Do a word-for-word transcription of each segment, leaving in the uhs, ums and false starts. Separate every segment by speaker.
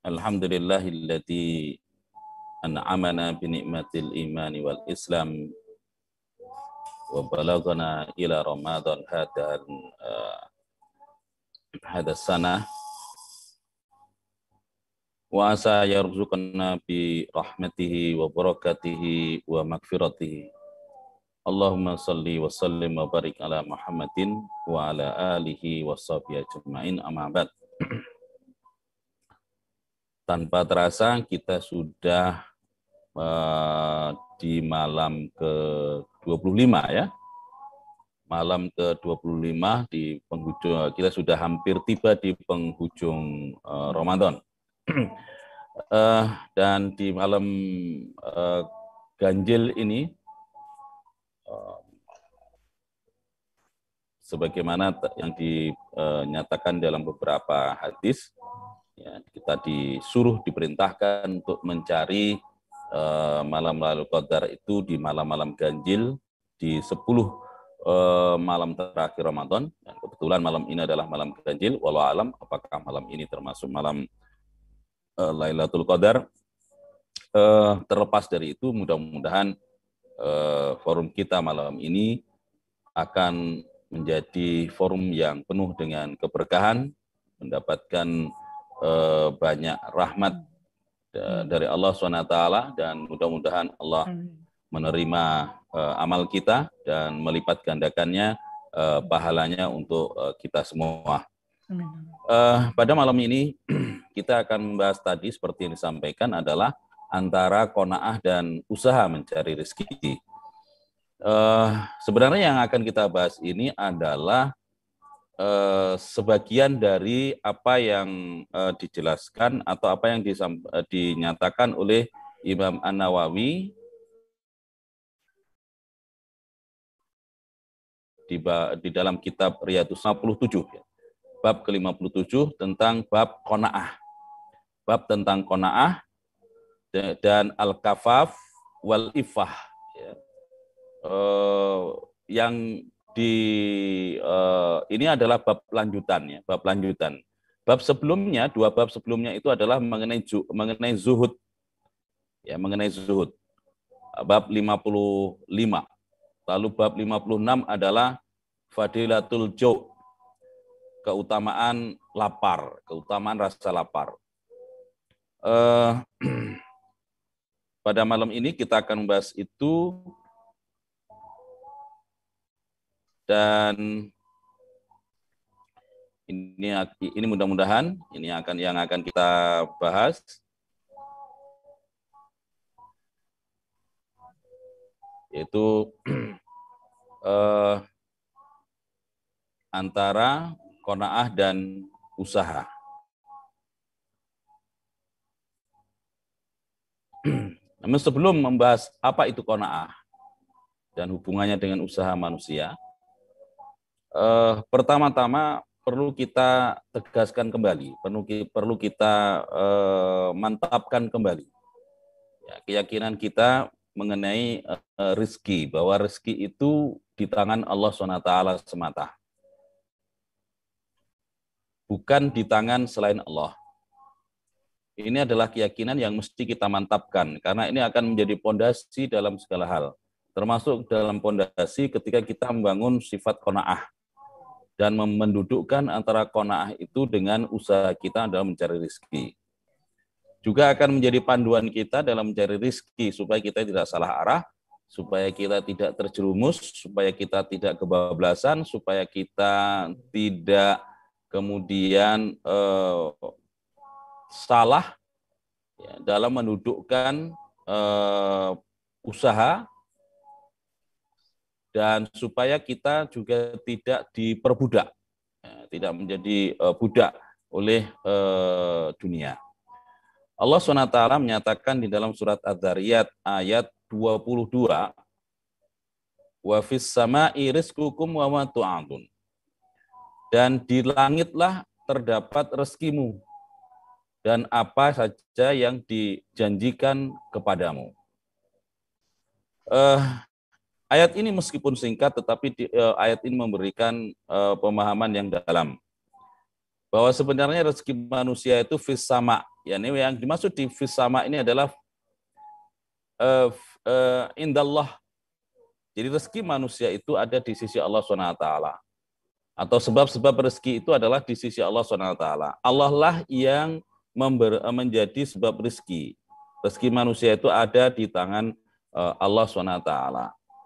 Speaker 1: Alhamdulillahilladzi an'amana bi ni'matil imani wal islam wa balagana ila Ramadan hadan uh, hada sana wa asa yarzuqana bi rahmatihi wa barakatihi wa magfiratihi. Allahumma salli wa sallim wa barik ala Muhammadin wa ala alihi wa sahbihi ajma'in, amma ba'd. Tanpa terasa kita sudah uh, di malam ke dua puluh lima ya. Malam ke dua puluh lima di penghujung, kita sudah hampir tiba di penghujung uh, Ramadan. uh, dan di malam uh, ganjil ini uh, sebagaimana yang dinyatakan dalam beberapa hadis, ya, kita disuruh, diperintahkan untuk mencari uh, malam Lailatul Qadar itu di malam-malam ganjil, di sepuluh uh, malam terakhir Ramadan. Dan kebetulan malam ini adalah malam ganjil. Wallahu alam apakah malam ini termasuk malam uh, Lailatul Qadar. Uh, terlepas dari itu, mudah-mudahan uh, forum kita malam ini akan menjadi forum yang penuh dengan keberkahan, mendapatkan eh, banyak rahmat eh, dari Allah subhanahu wa taala, dan mudah-mudahan Allah menerima eh, amal kita dan melipat gandakannya eh, pahalanya untuk eh, kita semua. Eh, pada malam ini kita akan membahas tadi seperti yang disampaikan adalah antara qanaah dan usaha mencari rezeki. Uh, sebenarnya yang akan kita bahas ini adalah uh, sebagian dari apa yang uh, dijelaskan atau apa yang disam, uh, dinyatakan oleh Imam An-Nawawi di, di dalam kitab Riyadhus lima puluh tujuh, ya. Bab ke lima puluh tujuh tentang bab qanaah. Bab tentang qanaah dan al-kafaf wal ifah, ya. Uh, yang di uh, ini adalah bab lanjutannya, bab lanjutan. Bab sebelumnya, dua bab sebelumnya itu adalah mengenai ju, mengenai zuhud, ya, mengenai zuhud. Bab lima puluh lima. Lalu bab lima puluh enam adalah fadilatul ju', keutamaan lapar, keutamaan rasa lapar. Uh, pada malam ini kita akan membahas itu. Dan ini ini mudah-mudahan ini akan yang akan kita bahas yaitu eh, antara qanaah dan usaha. Namun sebelum membahas apa itu qanaah dan hubungannya dengan usaha manusia, Uh, pertama-tama perlu kita tegaskan kembali, perlu, perlu kita uh, mantapkan kembali, ya, keyakinan kita mengenai uh, rezeki, bahwa rezeki itu di tangan Allah subhanahu wa taala semata, bukan di tangan selain Allah. Ini adalah keyakinan yang mesti kita mantapkan, karena ini akan menjadi pondasi dalam segala hal, termasuk dalam pondasi ketika kita membangun sifat qanaah dan mendudukkan antara qanaah itu dengan usaha kita dalam mencari rezeki. Juga akan menjadi panduan kita dalam mencari rezeki supaya kita tidak salah arah, supaya kita tidak terjerumus, supaya kita tidak kebablasan, supaya kita tidak kemudian eh, salah, ya, dalam mendudukkan eh, usaha, dan supaya kita juga tidak diperbudak, ya, tidak menjadi uh, budak oleh uh, dunia. Allah subhanahu wa taala menyatakan di dalam surat Adz-Dzariyat ayat dua puluh dua, wa fis sama'i rizqukum wa ma tu'adun. Dan di langitlah terdapat rezekimu dan apa saja yang dijanjikan kepadamu. Uh, Ayat ini meskipun singkat, tetapi di, uh, ayat ini memberikan uh, pemahaman yang dalam. bahwa sebenarnya rezeki manusia itu fis sama. Ya, ini yang dimaksud di fis sama ini adalah uh, uh, indallah. Jadi rezeki manusia itu ada di sisi Allah Subhanahu wa taala. Atau sebab-sebab rezeki itu adalah di sisi Allah Subhanahu wa taala. Allah lah yang member, menjadi sebab rezeki. Rezeki manusia itu ada di tangan uh, Allah Subhanahu wa taala.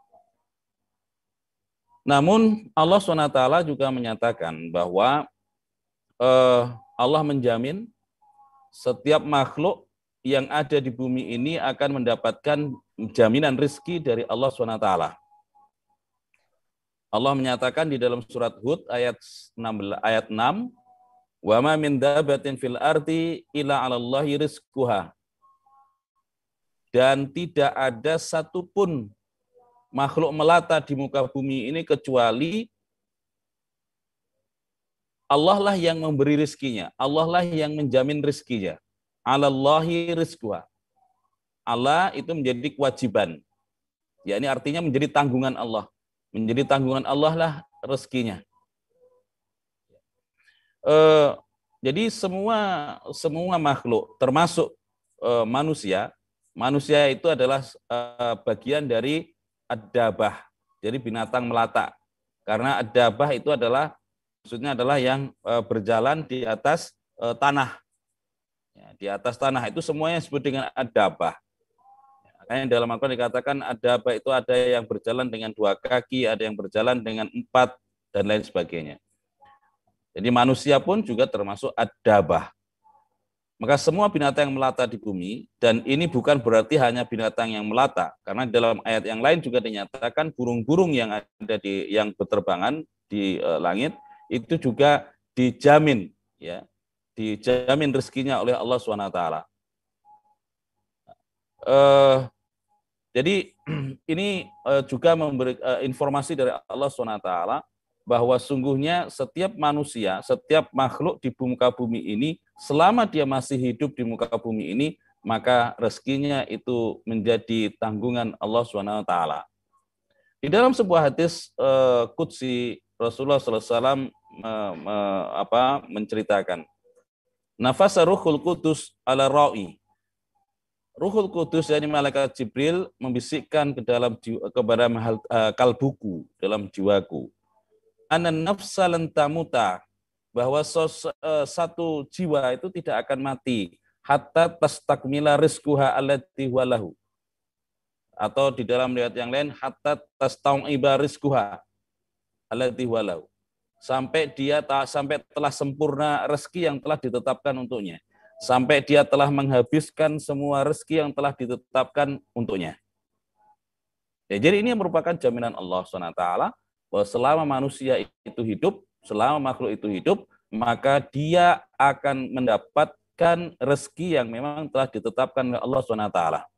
Speaker 1: Namun Allah Subhanahu wa taala juga menyatakan bahwa uh, Allah menjamin setiap makhluk yang ada di bumi ini akan mendapatkan jaminan rezeki dari Allah Subhanahu wa taala. Allah menyatakan di dalam surat Hud ayat enam belas, ayat enam, "Wa ma min dabbatin fil ardi illa 'alallahi rizquha." Dan tidak ada satupun makhluk melata di muka bumi ini kecuali Allah lah yang memberi rizkinya. Allah lah yang menjamin rizkinya. 'Alallahi rizquha. Allah itu menjadi kewajiban. Ya, ini artinya menjadi tanggungan Allah. Menjadi tanggungan Allah lah rezekinya. Eh, jadi semua semua makhluk, termasuk eh, manusia, manusia itu adalah eh, bagian dari ad-dabah, jadi binatang melata. Karena ad-dabah itu adalah maksudnya adalah yang eh, berjalan di atas eh, tanah. Ya, di atas tanah itu semuanya disebut dengan ad-dabah. Makanya dalam Al-Quran dikatakan ada apa itu ada yang berjalan dengan dua kaki, ada yang berjalan dengan empat, dan lain sebagainya. Jadi manusia pun juga termasuk ad-dabah. Maka semua binatang yang melata di bumi, dan ini bukan berarti hanya binatang yang melata, karena dalam ayat yang lain juga dinyatakan burung-burung yang ada di yang berterbangan di uh, langit itu juga dijamin, ya, dijamin rezekinya oleh Allah subhanahu wa taala. Uh, Jadi ini juga memberi informasi dari Allah subhanahu wa taala bahwa sungguhnya setiap manusia, setiap makhluk di muka bumi ini, selama dia masih hidup di muka bumi ini, maka rezekinya itu menjadi tanggungan Allah subhanahu wa taala. Di dalam sebuah hadis uh, qudsi Rasulullah sallallahu alaihi wasallam uh, uh, apa menceritakan, nafasa ruhul qudus ala ra'i. Ruhul Kudus, yakni malaikat Jibril, membisikkan ke dalam jiwa, kepada mahal, uh, kalbuku, dalam jiwaku. Anan nafsa lan tamuta, bahwa sos, uh, satu jiwa itu tidak akan mati hatta tastakmila rizquha allati walahu. Atau di dalam riwayat yang lain hatta tastau'iba rizquha allati walahu. Sampai dia tak sampai telah sempurna rezeki yang telah ditetapkan untuknya. Sampai dia telah menghabiskan semua rezeki yang telah ditetapkan untuknya. Ya, jadi ini merupakan jaminan Allah subhanahu wa taala bahwa selama manusia itu hidup, selama makhluk itu hidup, maka dia akan mendapatkan rezeki yang memang telah ditetapkan oleh Allah subhanahu wa taala.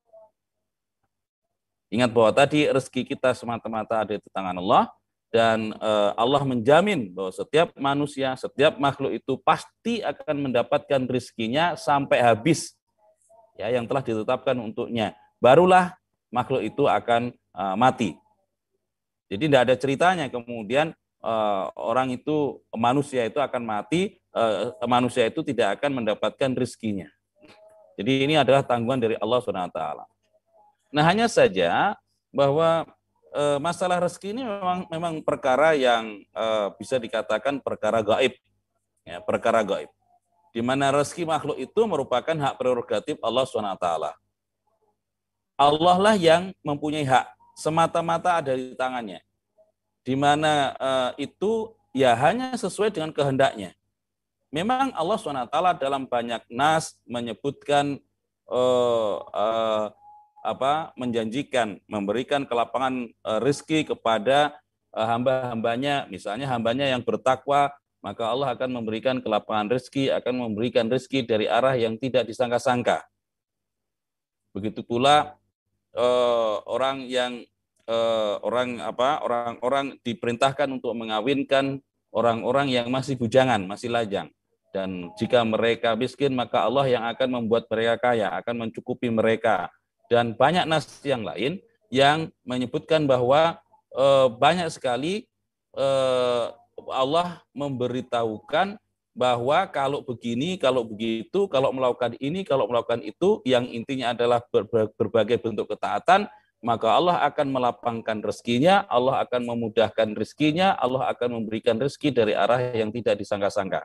Speaker 1: Ingat bahwa tadi rezeki kita semata-mata ada di tangan Allah. Dan uh, Allah menjamin bahwa setiap manusia, setiap makhluk itu pasti akan mendapatkan rezekinya sampai habis, ya, yang telah ditetapkan untuknya. Barulah makhluk itu akan uh, mati. Jadi tidak ada ceritanya kemudian uh, orang itu, manusia itu akan mati, uh, manusia itu tidak akan mendapatkan rezekinya. Jadi ini adalah tanggungan dari Allah subhanahu wa taala. Nah, hanya saja bahwa E, masalah rezeki ini memang memang perkara yang e, bisa dikatakan perkara gaib, ya, perkara gaib. Di mana rezeki makhluk itu merupakan hak prerogatif Allah subhanahu wa taala. Allah lah yang mempunyai hak, semata-mata ada di tangannya. Di mana e, itu ya hanya sesuai dengan kehendaknya. Memang Allah subhanahu wa taala dalam banyak nas menyebutkan e, e, apa menjanjikan memberikan kelapangan uh, rezeki kepada uh, hamba-hambanya, misalnya hambanya yang bertakwa, maka Allah akan memberikan kelapangan rezeki, akan memberikan rezeki dari arah yang tidak disangka-sangka. Begitu pula uh, orang yang uh, orang apa orang-orang diperintahkan untuk mengawinkan orang-orang yang masih bujangan, masih lajang. Dan jika mereka miskin, maka Allah yang akan membuat mereka kaya, akan mencukupi mereka. Dan banyak nas yang lain yang menyebutkan bahwa e, banyak sekali e, Allah memberitahukan bahwa kalau begini, kalau begitu, kalau melakukan ini, kalau melakukan itu, yang intinya adalah berbagai bentuk ketaatan, maka Allah akan melapangkan rezekinya, Allah akan memudahkan rezekinya, Allah akan memberikan rezeki dari arah yang tidak disangka-sangka.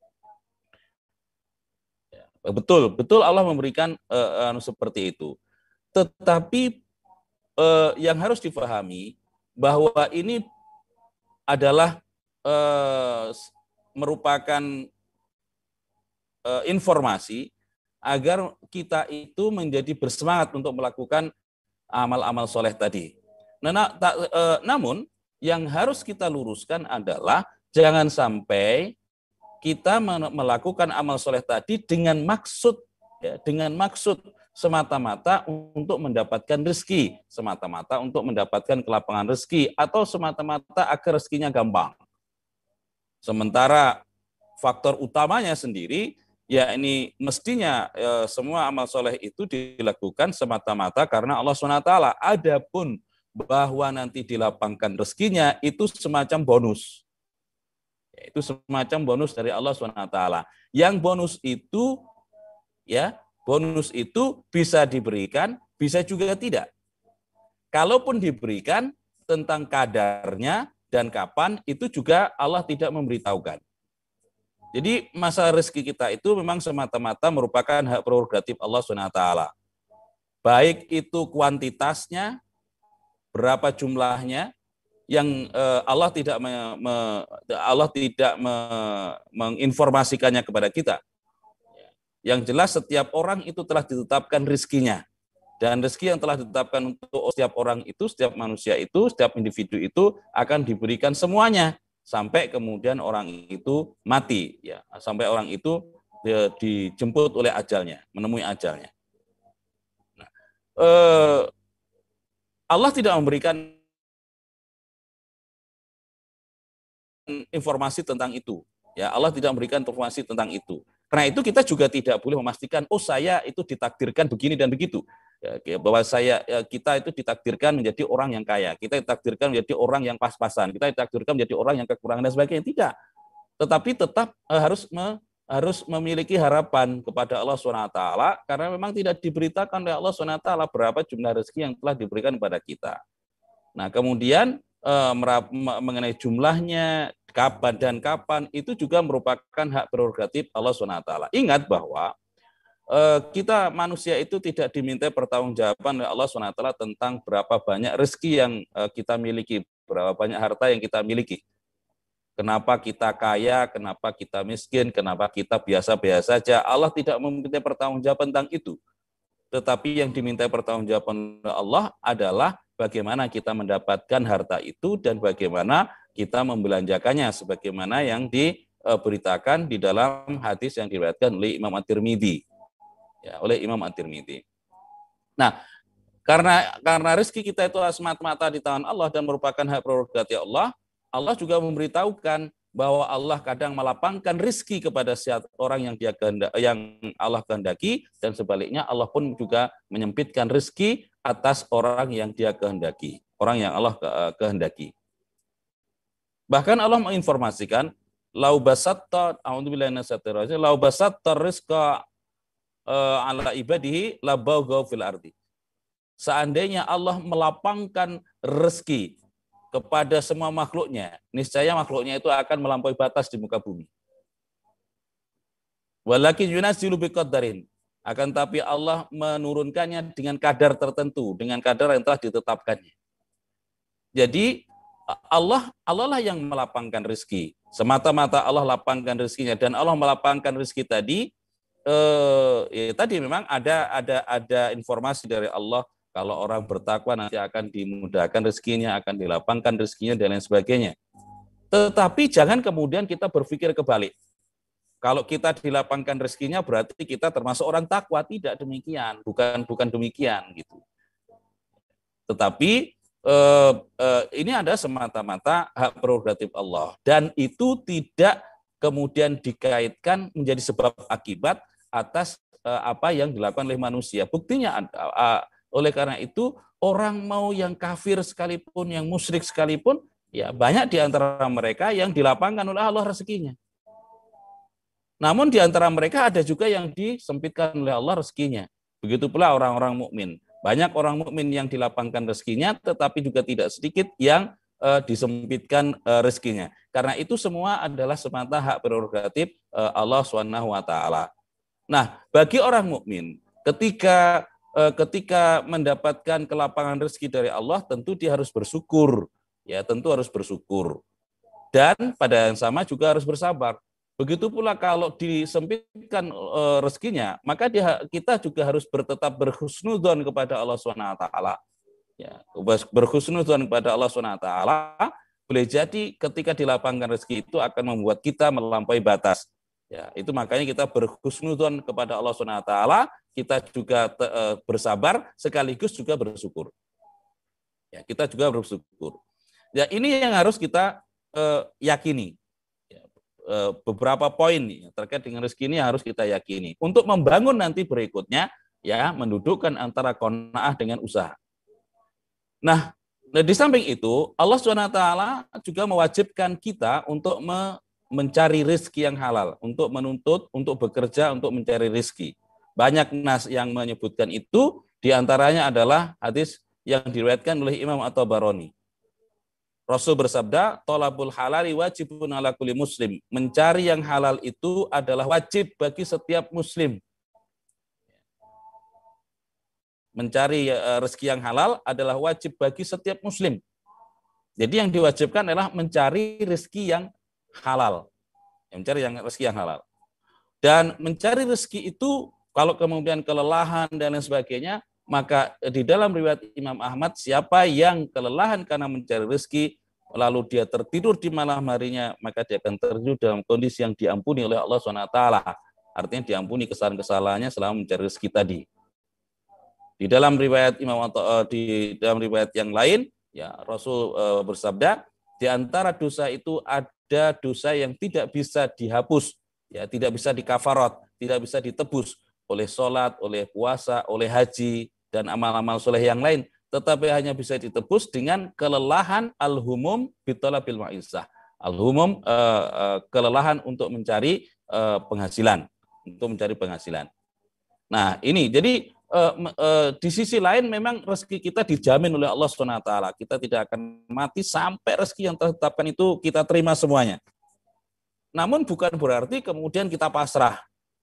Speaker 1: Betul, betul Allah memberikan uh, uh, seperti itu. Tetapi uh, yang harus difahami bahwa ini adalah uh, merupakan uh, informasi agar kita itu menjadi bersemangat untuk melakukan amal-amal soleh tadi. Nah, tak, uh, namun yang harus kita luruskan adalah jangan sampai kita melakukan amal soleh tadi dengan maksud, ya, dengan maksud semata-mata untuk mendapatkan rezeki, semata-mata untuk mendapatkan kelapangan rezeki, atau semata-mata agar rezekinya gampang. Sementara faktor utamanya sendiri, ya ini mestinya ya, semua amal soleh itu dilakukan semata-mata karena Allah subhanahu wa taala. Adapun bahwa nanti dilapangkan rezekinya itu semacam bonus. Itu semacam bonus dari Allah subhanahu wa taala. Yang bonus itu, ya bonus itu bisa diberikan, bisa juga tidak. Kalaupun diberikan, tentang kadarnya dan kapan itu juga Allah tidak memberitahukan. Jadi masalah rezeki kita itu memang semata-mata merupakan hak prerogatif Allah subhanahu wa taala. Baik itu kuantitasnya, berapa jumlahnya, yang Allah tidak me, me, Allah tidak me, menginformasikannya kepada kita. Yang jelas setiap orang itu telah ditetapkan rezekinya. Dan rezeki yang telah ditetapkan untuk setiap orang itu, setiap manusia itu, setiap individu itu akan diberikan semuanya sampai kemudian orang itu mati, ya, sampai orang itu dijemput oleh ajalnya, menemui ajalnya. Nah, eh, Allah tidak memberikan informasi tentang itu, ya Allah tidak memberikan informasi tentang itu. Karena itu kita juga tidak boleh memastikan, oh saya itu ditakdirkan begini dan begitu. Ya, bahwa saya ya, kita itu ditakdirkan menjadi orang yang kaya, kita ditakdirkan menjadi orang yang pas-pasan, kita ditakdirkan menjadi orang yang kekurangan dan sebagainya. Tidak. Tetapi tetap eh, harus me, harus memiliki harapan kepada Allah subhanahu wa taala karena memang tidak diberitakan oleh Allah subhanahu wa taala berapa jumlah rezeki yang telah diberikan kepada kita. Nah, kemudian eh, merap, mengenai jumlahnya, kapan dan kapan itu juga merupakan hak prerogatif Allah subhanahu wa taala. Ingat bahwa kita manusia itu tidak diminta pertanggungjawaban oleh Allah subhanahu wa taala tentang berapa banyak rezeki yang kita miliki, berapa banyak harta yang kita miliki. Kenapa kita kaya, kenapa kita miskin, kenapa kita biasa-biasa saja. Allah tidak meminta pertanggungjawaban tentang itu. Tetapi yang diminta pertanggungjawaban oleh Allah adalah bagaimana kita mendapatkan harta itu dan bagaimana kita membelanjakannya sebagaimana yang diberitakan di dalam hadis yang diriwayatkan oleh Imam At-Tirmidzi. Ya, oleh Imam At-Tirmidzi. Nah, karena karena rezeki kita itu semata-mata di tangan Allah dan merupakan hak prerogatif Allah, Allah juga memberitahukan bahwa Allah kadang melapangkan rezeki kepada setiap orang yang dia kehendak, yang Allah kehendaki, dan sebaliknya Allah pun juga menyempitkan rezeki atas orang yang dia kehendaki, orang yang Allah kehendaki. Bahkan Allah menginformasikan, lau basatta, a'udzubillahi minasyaitonir rajim, lau basatta rizqa ala ibadihi labaghaw fil ardi. Seandainya Allah melapangkan rezeki kepada semua makhluknya, niscaya makhluknya itu akan melampaui batas di muka bumi. Walakin yunazzilu biqadarin. Akan tapi Allah menurunkannya dengan kadar tertentu, dengan kadar yang telah ditetapkannya. Jadi Allah Allah lah yang melapangkan rezeki. Semata-mata Allah lapangkan rezekinya, dan Allah melapangkan rezeki tadi. Uh, ya, tadi memang ada ada ada informasi dari Allah kalau orang bertakwa nanti akan dimudahkan rezekinya, akan dilapangkan rezekinya dan lain sebagainya. Tetapi jangan kemudian kita berpikir kebalik. Kalau kita dilapangkan rezekinya berarti kita termasuk orang takwa, tidak demikian, bukan bukan demikian gitu. Tetapi uh, uh, ini ada semata-mata hak prerogatif Allah dan itu tidak kemudian dikaitkan menjadi sebab akibat atas uh, apa yang dilakukan oleh manusia. Buktinya uh, uh, oleh karena itu orang mau yang kafir sekalipun, yang musyrik sekalipun, ya banyak di antara mereka yang dilapangkan oleh Allah rezekinya. Namun di antara mereka ada juga yang disempitkan oleh Allah rezekinya. Begitu pula orang-orang mukmin. Banyak orang mukmin yang dilapangkan rezekinya, tetapi juga tidak sedikit yang uh, disempitkan uh, rezekinya. Karena itu semua adalah semata hak prerogatif uh, Allah subhanahu wa taala. Nah, bagi orang mukmin, ketika uh, ketika mendapatkan kelapangan rezeki dari Allah, tentu dia harus bersyukur. Ya, tentu harus bersyukur. Dan pada yang sama juga harus bersabar. Begitu pula kalau disempitkan e, rezekinya, maka dia, kita juga harus bertetap berhusnudzon kepada Allah subhanahu wa taala. Ya, berhusnudzon kepada Allah subhanahu wa taala, boleh jadi ketika dilapangkan rezeki itu akan membuat kita melampaui batas. Ya, itu makanya kita berhusnudzon kepada Allah subhanahu wa taala, kita juga te, e, bersabar sekaligus juga bersyukur. Ya, kita juga bersyukur. Ya, ini yang harus kita e, yakini. Beberapa poin terkait dengan rezeki ini harus kita yakini untuk membangun nanti berikutnya, ya, mendudukkan antara qanaah dengan usaha. Nah, di samping itu Allah subhanahu wa taala juga mewajibkan kita untuk me mencari rezeki yang halal, untuk menuntut, untuk bekerja, untuk mencari rezeki. Banyak nas yang menyebutkan itu, diantaranya adalah hadis yang diriwayatkan oleh Imam At-Tabarani. Rasul bersabda, tolabul halali wajibun ala kulli muslim. Mencari yang halal itu adalah wajib bagi setiap muslim. Mencari rezeki yang halal adalah wajib bagi setiap muslim. Jadi yang diwajibkan adalah mencari rezeki yang halal. Mencari yang rezeki yang halal. Dan mencari rezeki itu, kalau kemudian kelelahan dan lain sebagainya, maka di dalam riwayat Imam Ahmad, siapa yang kelelahan karena mencari rezeki, lalu dia tertidur di malam harinya, maka dia akan tertidur dalam kondisi yang diampuni oleh Allah subhanahu wa taala. Artinya diampuni kesalahan-kesalahannya selama mencari rezeki tadi. Di dalam riwayat Imam di dalam riwayat yang lain, ya, Rasul e, bersabda, di antara dosa itu ada dosa yang tidak bisa dihapus, ya, tidak bisa dikafarat, tidak bisa ditebus oleh sholat, oleh puasa, oleh haji, dan amal-amal soleh yang lain, tetapi hanya bisa ditebus dengan kelelahan al-humum bitolabil ma'isah. Al-humum, uh, uh, kelelahan untuk mencari uh, penghasilan, untuk mencari penghasilan. Nah, ini jadi uh, uh, di sisi lain memang rezeki kita dijamin oleh Allah subhanahu wa taala. Kita tidak akan mati sampai rezeki yang tertetapkan itu kita terima semuanya. Namun bukan berarti kemudian kita pasrah.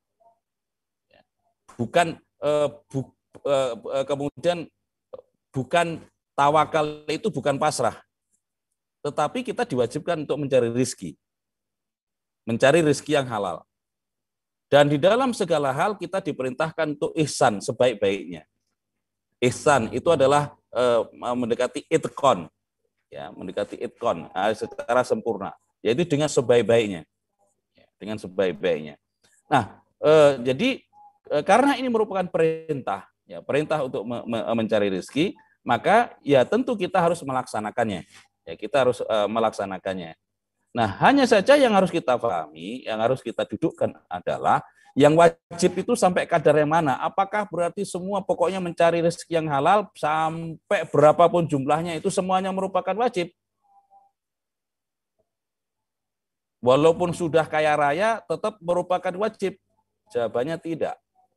Speaker 1: Bukan uh, bu, uh, kemudian bukan tawakal itu bukan pasrah, tetapi kita diwajibkan untuk mencari rezeki, mencari rezeki yang halal. Dan di dalam segala hal kita diperintahkan untuk ihsan sebaik-baiknya. Ihsan itu adalah uh, mendekati itqon, ya, mendekati itqon uh, secara sempurna, yaitu dengan sebaik-baiknya, dengan sebaik-baiknya. Nah, uh, jadi karena ini merupakan perintah, ya, perintah untuk me me mencari rezeki, maka ya tentu kita harus melaksanakannya. Ya, kita harus uh, melaksanakannya. Nah, hanya saja yang harus kita pahami, yang harus kita dudukkan adalah yang wajib itu sampai kadar yang mana? Apakah berarti semua pokoknya mencari rezeki yang halal sampai berapapun jumlahnya itu semuanya merupakan wajib? Walaupun sudah kaya raya tetap merupakan wajib? Jawabannya tidak.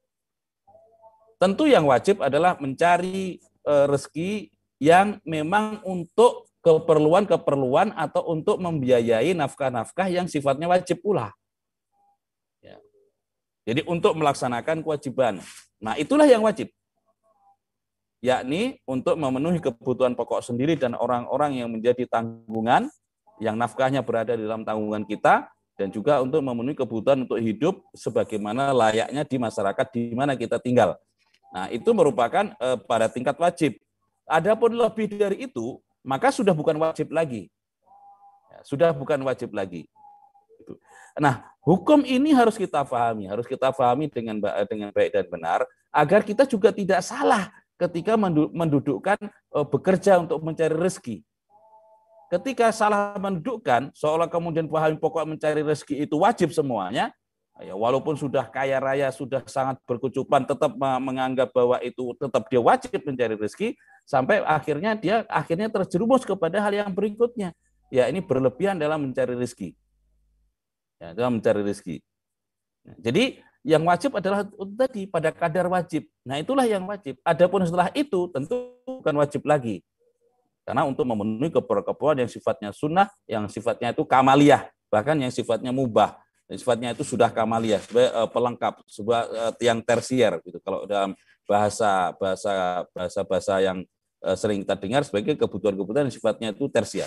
Speaker 1: Tentu yang wajib adalah mencari e, rezeki yang memang untuk keperluan-keperluan atau untuk membiayai nafkah-nafkah yang sifatnya wajib pula. Ya. Jadi untuk melaksanakan kewajiban. Nah, itulah yang wajib. Yakni untuk memenuhi kebutuhan pokok sendiri dan orang-orang yang menjadi tanggungan, yang nafkahnya berada di dalam tanggungan kita, dan juga untuk memenuhi kebutuhan untuk hidup sebagaimana layaknya di masyarakat di mana kita tinggal. Nah, itu merupakan eh, pada tingkat wajib. Adapun lebih dari itu, maka sudah bukan wajib lagi. Ya, sudah bukan wajib lagi. Nah, hukum ini harus kita pahami, harus kita pahami dengan dengan baik dan benar, agar kita juga tidak salah ketika mendudukkan eh, bekerja untuk mencari rezeki. Ketika salah mendudukkan, seolah kemudian pahami pokok mencari rezeki itu wajib semuanya, ya, walaupun sudah kaya raya, sudah sangat berkecukupan, tetap menganggap bahwa itu tetap dia wajib mencari rezeki, sampai akhirnya dia akhirnya terjerumus kepada hal yang berikutnya. Ya, ini berlebihan dalam mencari rezeki. Ya, dalam mencari rezeki. Jadi yang wajib adalah tadi pada kadar wajib. Nah itulah yang wajib. Adapun setelah itu tentu bukan wajib lagi. Karena untuk memenuhi keperluan yang sifatnya sunnah, yang sifatnya itu kamaliyah, bahkan yang sifatnya mubah, yang sifatnya itu sudah kamaliyah, sebagai pelengkap, sebuah yang tersier gitu. Kalau dalam bahasa bahasa bahasa bahasa yang sering kita dengar sebagai kebutuhan-kebutuhan yang sifatnya itu tersier.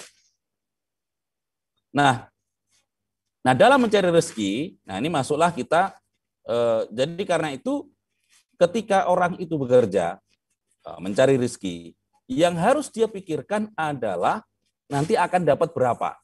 Speaker 1: Nah, nah dalam mencari rezeki, nah ini masuklah kita. Eh, jadi karena itu, ketika orang itu bekerja mencari rezeki, yang harus dia pikirkan adalah nanti akan dapat berapa.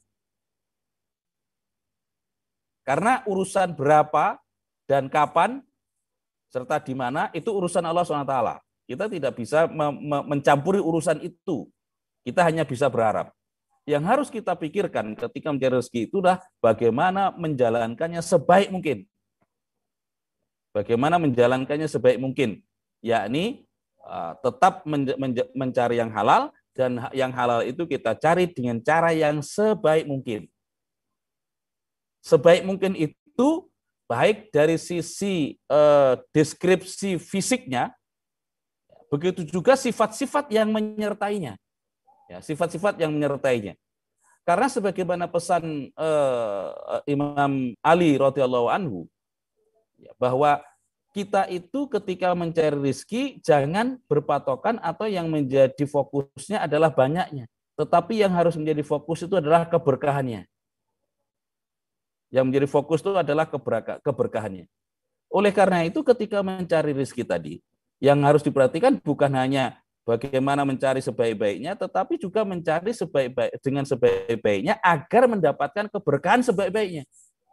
Speaker 1: Karena urusan berapa dan kapan serta di mana itu urusan Allah subhanahu wa taala. Kita tidak bisa mencampuri urusan itu. Kita hanya bisa berharap. Yang harus kita pikirkan ketika mencari rezeki itu adalah bagaimana menjalankannya sebaik mungkin. Bagaimana menjalankannya sebaik mungkin, yakni uh, tetap men- men- mencari yang halal, dan yang halal itu kita cari dengan cara yang sebaik mungkin. Sebaik mungkin itu baik dari sisi uh, deskripsi fisiknya, begitu juga sifat-sifat yang menyertainya. Ya, sifat-sifat yang menyertainya. Karena sebagaimana pesan uh, Imam Ali radhiyallahu anhu, bahwa kita itu ketika mencari rezeki jangan berpatokan atau yang menjadi fokusnya adalah banyaknya, tetapi yang harus menjadi fokus itu adalah keberkahannya. Yang menjadi fokus itu adalah keberkahannya. Oleh karena itu ketika mencari rezeki tadi, yang harus diperhatikan bukan hanya bagaimana mencari sebaik-baiknya, tetapi juga mencari sebaik-baik dengan sebaik-baiknya agar mendapatkan keberkahan sebaik-baiknya.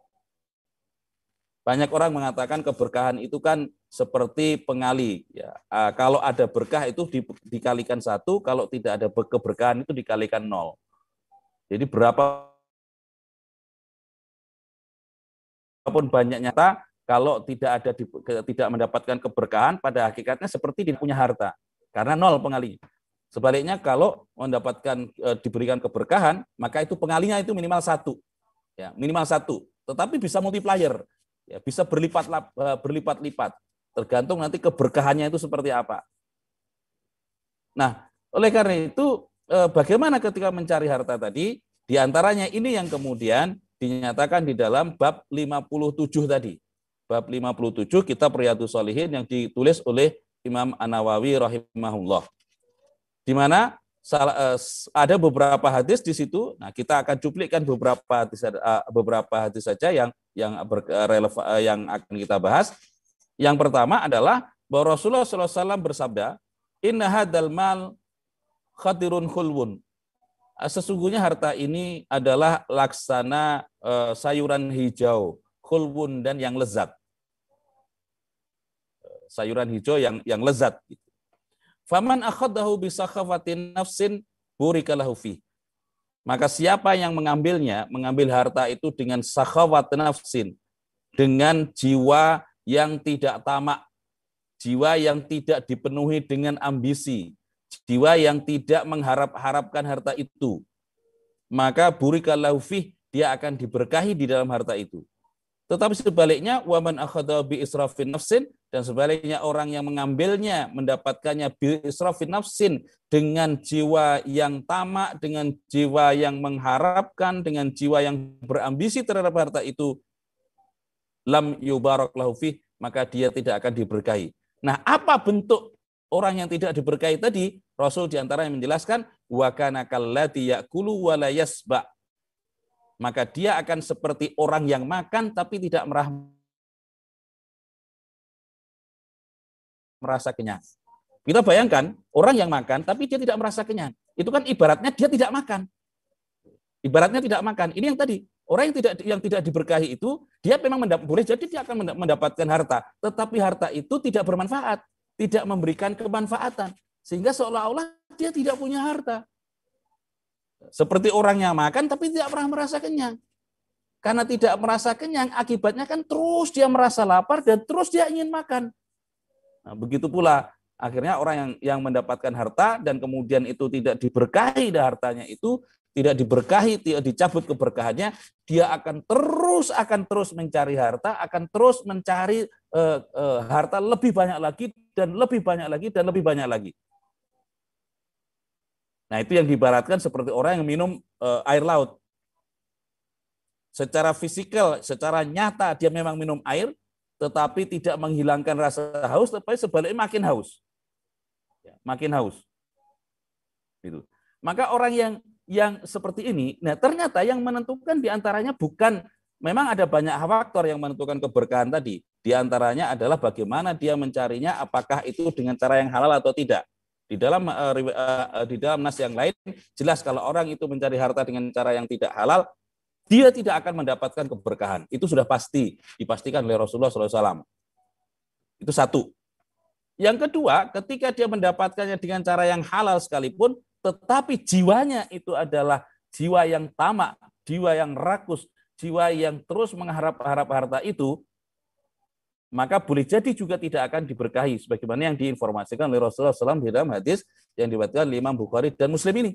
Speaker 1: Banyak orang mengatakan keberkahan itu kan seperti pengali. Ya, kalau ada berkah itu di, dikalikan satu, kalau tidak ada keberkahan itu dikalikan nol. Jadi berapa pun banyak nyata, kalau tidak ada tidak mendapatkan keberkahan, pada hakikatnya seperti dia punya harta, karena nol pengalinya. Sebaliknya kalau mendapatkan diberikan keberkahan, maka itu pengalinya itu minimal satu, ya minimal satu. Tetapi bisa multiplier. Ya, bisa berlipat berlipat-lipat, tergantung nanti keberkahannya itu seperti apa. Nah, oleh karena itu bagaimana ketika mencari harta tadi, diantaranya ini yang kemudian dinyatakan di dalam bab lima puluh tujuh tadi. Bab lima puluh tujuh kitab Riyadhus Shalihin yang ditulis oleh Imam An-Nawawi rahimahullah. Di mana ada beberapa hadis di situ. Nah, kita akan cuplikkan beberapa hadis, beberapa hadis saja yang yang relevan, yang akan kita bahas. Yang pertama adalah bahwa Rasulullah shallallahu alaihi wasallam bersabda, Inna hadzal mal khatirun khulwun. Sesungguhnya harta ini adalah laksana uh, sayuran hijau, khulwun, dan yang lezat. Sayuran hijau yang yang lezat. Faman akhadahu bisakhawatin nafsin burikalahu fi. Maka siapa yang mengambilnya, mengambil harta itu dengan sakhawat nafsin, dengan jiwa yang tidak tamak, jiwa yang tidak dipenuhi dengan ambisi, jiwa yang tidak mengharap-harapkan harta itu, maka burikalahu fi, dia akan diberkahi di dalam harta itu. Tetapi sebaliknya, waman akhadha bi israfin nafsin, dan sebaliknya orang yang mengambilnya, mendapatkannya bi israfin nafsin, dengan jiwa yang tamak, dengan jiwa yang mengharapkan, dengan jiwa yang berambisi terhadap harta itu, lam yubarak lahu fih, maka dia tidak akan diberkahi. Nah, apa bentuk orang yang tidak diberkahi tadi? Rasul diantara yang menjelaskan, wa kana kallati ya'kulu wa la yasba. Maka dia akan seperti orang yang makan tapi tidak merasa kenyang. Kita bayangkan orang yang makan tapi dia tidak merasa kenyang. Itu kan ibaratnya dia tidak makan. Ibaratnya tidak makan. Ini yang tadi, orang yang tidak yang tidak diberkahi itu, dia memang mendapat, boleh jadi dia akan mendapatkan harta, tetapi harta itu tidak bermanfaat, tidak memberikan kemanfaatan, sehingga seolah-olah dia tidak punya harta. Seperti orang yang makan tapi tidak pernah merasa kenyang. Karena tidak merasa kenyang, akibatnya kan terus dia merasa lapar dan terus dia ingin makan. Nah, begitu pula akhirnya orang yang yang mendapatkan harta dan kemudian itu tidak diberkahi dan hartanya itu tidak diberkahi, tidak dicabut keberkahannya, dia akan terus akan terus mencari harta, akan terus mencari uh, uh, harta lebih banyak lagi dan lebih banyak lagi dan lebih banyak lagi. Nah, itu yang diibaratkan seperti orang yang minum uh, air laut. Secara fisikal, secara nyata dia memang minum air, tetapi tidak menghilangkan rasa haus, tetapi sebaliknya makin haus. Ya, makin haus. Gitu. Maka orang yang yang seperti ini, nah ternyata yang menentukan diantaranya bukan, memang ada banyak faktor yang menentukan keberkahan tadi. Diantaranya adalah bagaimana dia mencarinya, apakah itu dengan cara yang halal atau tidak. Di dalam uh, uh, di dalam nas yang lain jelas kalau orang itu mencari harta dengan cara yang tidak halal, dia tidak akan mendapatkan keberkahan. Itu sudah pasti dipastikan oleh Rasulullah shallallahu alaihi wasallam. Itu satu. Yang kedua, ketika dia mendapatkannya dengan cara yang halal sekalipun, tetapi jiwanya itu adalah jiwa yang tamak, jiwa yang rakus, jiwa yang terus mengharap-harap harta itu, maka boleh jadi juga tidak akan diberkahi, sebagaimana yang diinformasikan oleh Rasulullah shallallahu alaihi wasallam di dalam hadis yang diriwayatkan oleh Imam Bukhari dan Muslim ini.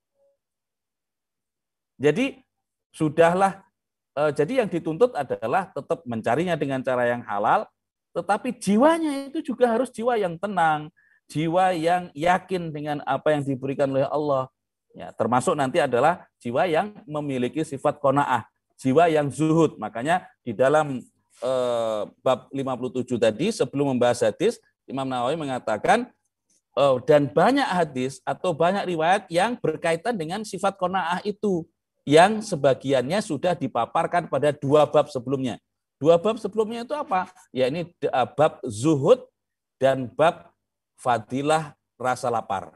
Speaker 1: Jadi sudahlah, eh, jadi yang dituntut adalah tetap mencarinya dengan cara yang halal, tetapi jiwanya itu juga harus jiwa yang tenang, jiwa yang yakin dengan apa yang diberikan oleh Allah. Ya, termasuk nanti adalah jiwa yang memiliki sifat qanaah, jiwa yang zuhud. Makanya di dalam eh, bab lima puluh tujuh tadi, sebelum membahas hadis, Imam Nawawi mengatakan, eh, dan banyak hadis atau banyak riwayat yang berkaitan dengan sifat qanaah itu, yang sebagiannya sudah dipaparkan pada dua bab sebelumnya. Dua bab sebelumnya itu apa? Ya ini bab zuhud dan bab fadilah rasa lapar.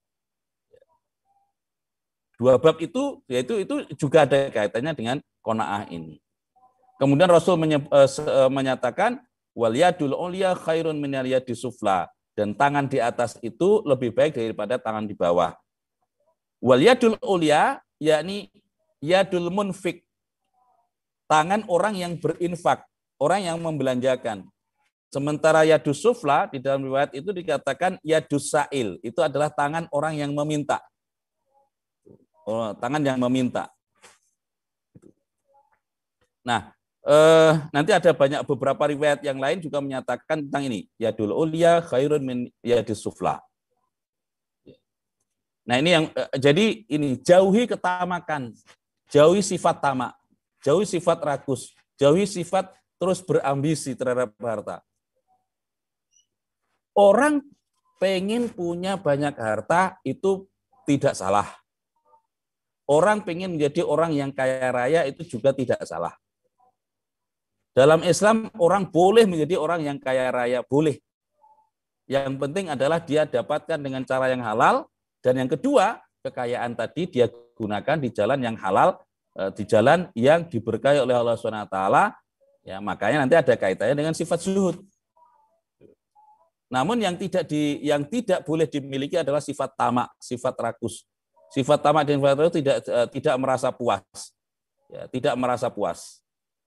Speaker 1: Dua bab itu yaitu itu juga ada kaitannya dengan qanaah ini. Kemudian Rasul menyatakan wal yadul ulya khairun minal yadi sufla, dan tangan di atas itu lebih baik daripada tangan di bawah. Wal yadul ulya yakni yadul munfik, tangan orang yang berinfak, orang yang membelanjakan. Sementara yadus sufla di dalam riwayat itu dikatakan yadus sa'il, itu adalah tangan orang yang meminta. Oh, tangan yang meminta. Nah, eh, nanti ada banyak beberapa riwayat yang lain juga menyatakan tentang ini. Yadul ulya khairun min yadus sufla. Nah, ini yang eh, jadi ini jauhi ketamakan, jauhi sifat tamak, jauhi sifat rakus, jauhi sifat terus berambisi terhadap harta. Orang pengen punya banyak harta itu tidak salah. Orang pengen menjadi orang yang kaya raya itu juga tidak salah. Dalam Islam orang boleh menjadi orang yang kaya raya, boleh. Yang penting adalah dia dapatkan dengan cara yang halal, dan yang kedua, kekayaan tadi dia gunakan di jalan yang halal, di jalan yang diberkahi oleh Allah subhanahu wa taala. Ya, makanya nanti ada kaitannya dengan sifat zuhud. Namun yang tidak di yang tidak boleh dimiliki adalah sifat tamak, sifat rakus. Sifat tamak dan sifat rakus tidak tidak merasa puas. Ya, tidak merasa puas.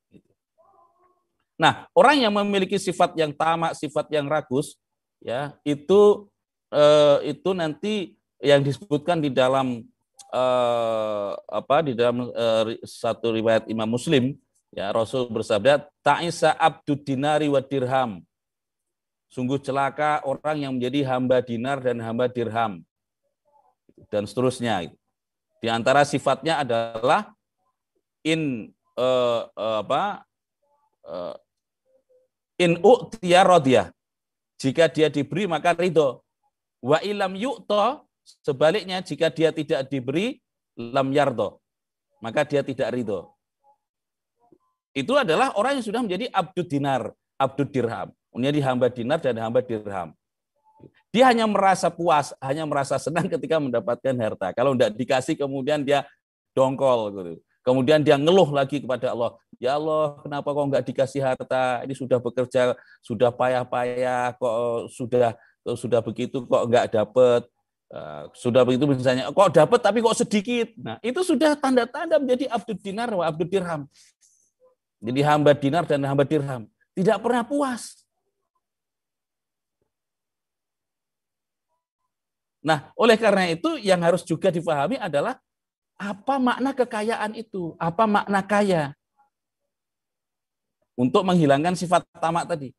Speaker 1: Nah, orang yang memiliki sifat yang tamak, sifat yang rakus, ya, itu eh, itu nanti yang disebutkan di dalam eh, apa di dalam eh, satu riwayat Imam Muslim, ya, Rasul bersabda, ta'isa abdud dinari wa dirham. Sungguh celaka orang yang menjadi hamba dinar dan hamba dirham. Dan seterusnya. Di antara sifatnya adalah in eh, eh, apa eh, in u'tiya radiyah. Jika dia diberi maka ridho. Wa ilam yu'ta, sebaliknya jika dia tidak diberi lam yardo, maka dia tidak ridho. Itu adalah orang yang sudah menjadi abdud dinar, abdud dirham, menjadi hamba dinar dan hamba dirham. Dia hanya merasa puas, hanya merasa senang ketika mendapatkan harta. Kalau tidak dikasih kemudian dia dongkol gitu. Kemudian dia ngeluh lagi kepada Allah. Ya Allah, kenapa kok nggak dikasih harta? Ini sudah bekerja, sudah payah-payah, kok sudah sudah begitu kok nggak dapat. Sudah begitu misalnya, kok dapat tapi kok sedikit. Nah, itu sudah tanda-tanda menjadi abdud dinar wa abdud dirham. Jadi hamba dinar dan hamba dirham. Tidak pernah puas. Nah, oleh karena itu yang harus juga difahami adalah apa makna kekayaan itu? Apa makna kaya? Untuk menghilangkan sifat tamak tadi.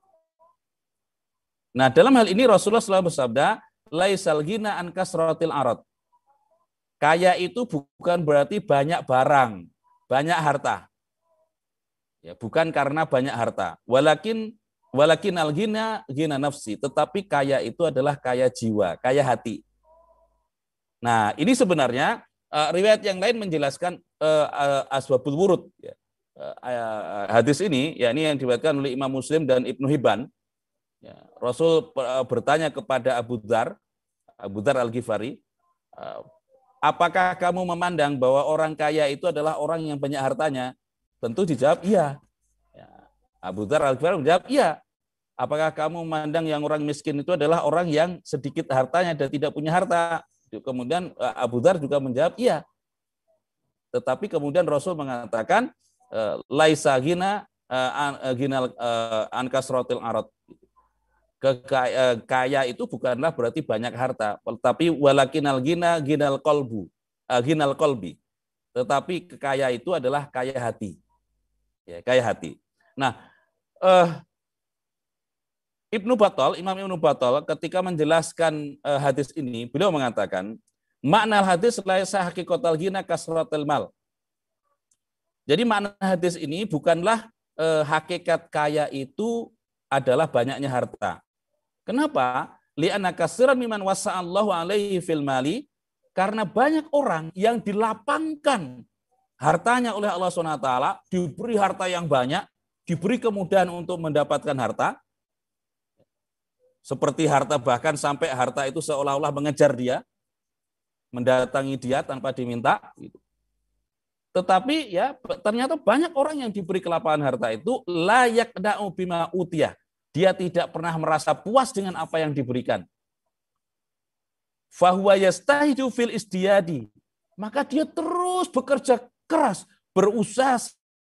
Speaker 1: Nah, dalam hal ini Rasulullah selalu bersabda, laisal ghina an kasratil arad. Kaya itu bukan berarti banyak barang, banyak harta. Ya, bukan karena banyak harta. Walakin walakin al ghina ghina nafsi, tetapi kaya itu adalah kaya jiwa, kaya hati. Nah, ini sebenarnya uh, riwayat yang lain menjelaskan uh, uh, asbabul wurud. Ya. Uh, uh, hadis ini, ya ini yang diriwayatkan oleh Imam Muslim dan Ibnu Hibban. Ya, Rasul uh, bertanya kepada Abu Dzar, Abu Dzar Al-Ghifari, uh, apakah kamu memandang bahwa orang kaya itu adalah orang yang banyak hartanya? Tentu dijawab iya. Ya. Abu Dzar Al-Ghifari menjawab iya. Apakah kamu memandang yang orang miskin itu adalah orang yang sedikit hartanya dan tidak punya harta? Kemudian Abu Dzar juga menjawab iya. Tetapi kemudian Rasul mengatakan laisa ghina ginal an kasratil arad. Kaya itu bukanlah berarti banyak harta, tetapi walakinal ghina ginal qalbu, ginal qalbi. Tetapi kaya itu adalah kaya hati. Ya, kaya hati. Nah, eh, Ibnu Battal, Imam Ibnu Battal ketika menjelaskan uh, hadis ini, beliau mengatakan, makna hadis laisa hakikatul ghina kasratul mal. Jadi makna hadis ini bukanlah uh, hakikat kaya itu adalah banyaknya harta. Kenapa? Li'anna katsiran mimman wasa'allahu alaihi fil mali, karena banyak orang yang dilapangkan hartanya oleh Allah subhanahu wa taala, diberi harta yang banyak, diberi kemudahan untuk mendapatkan harta. Seperti harta, bahkan sampai harta itu seolah-olah mengejar dia, mendatangi dia tanpa diminta. Tetapi ya ternyata banyak orang yang diberi kelapangan harta itu layak da'u bima utiyah. Dia tidak pernah merasa puas dengan apa yang diberikan. Fahuwa yastahidu fil isdiyadi. Maka dia terus bekerja keras, berusaha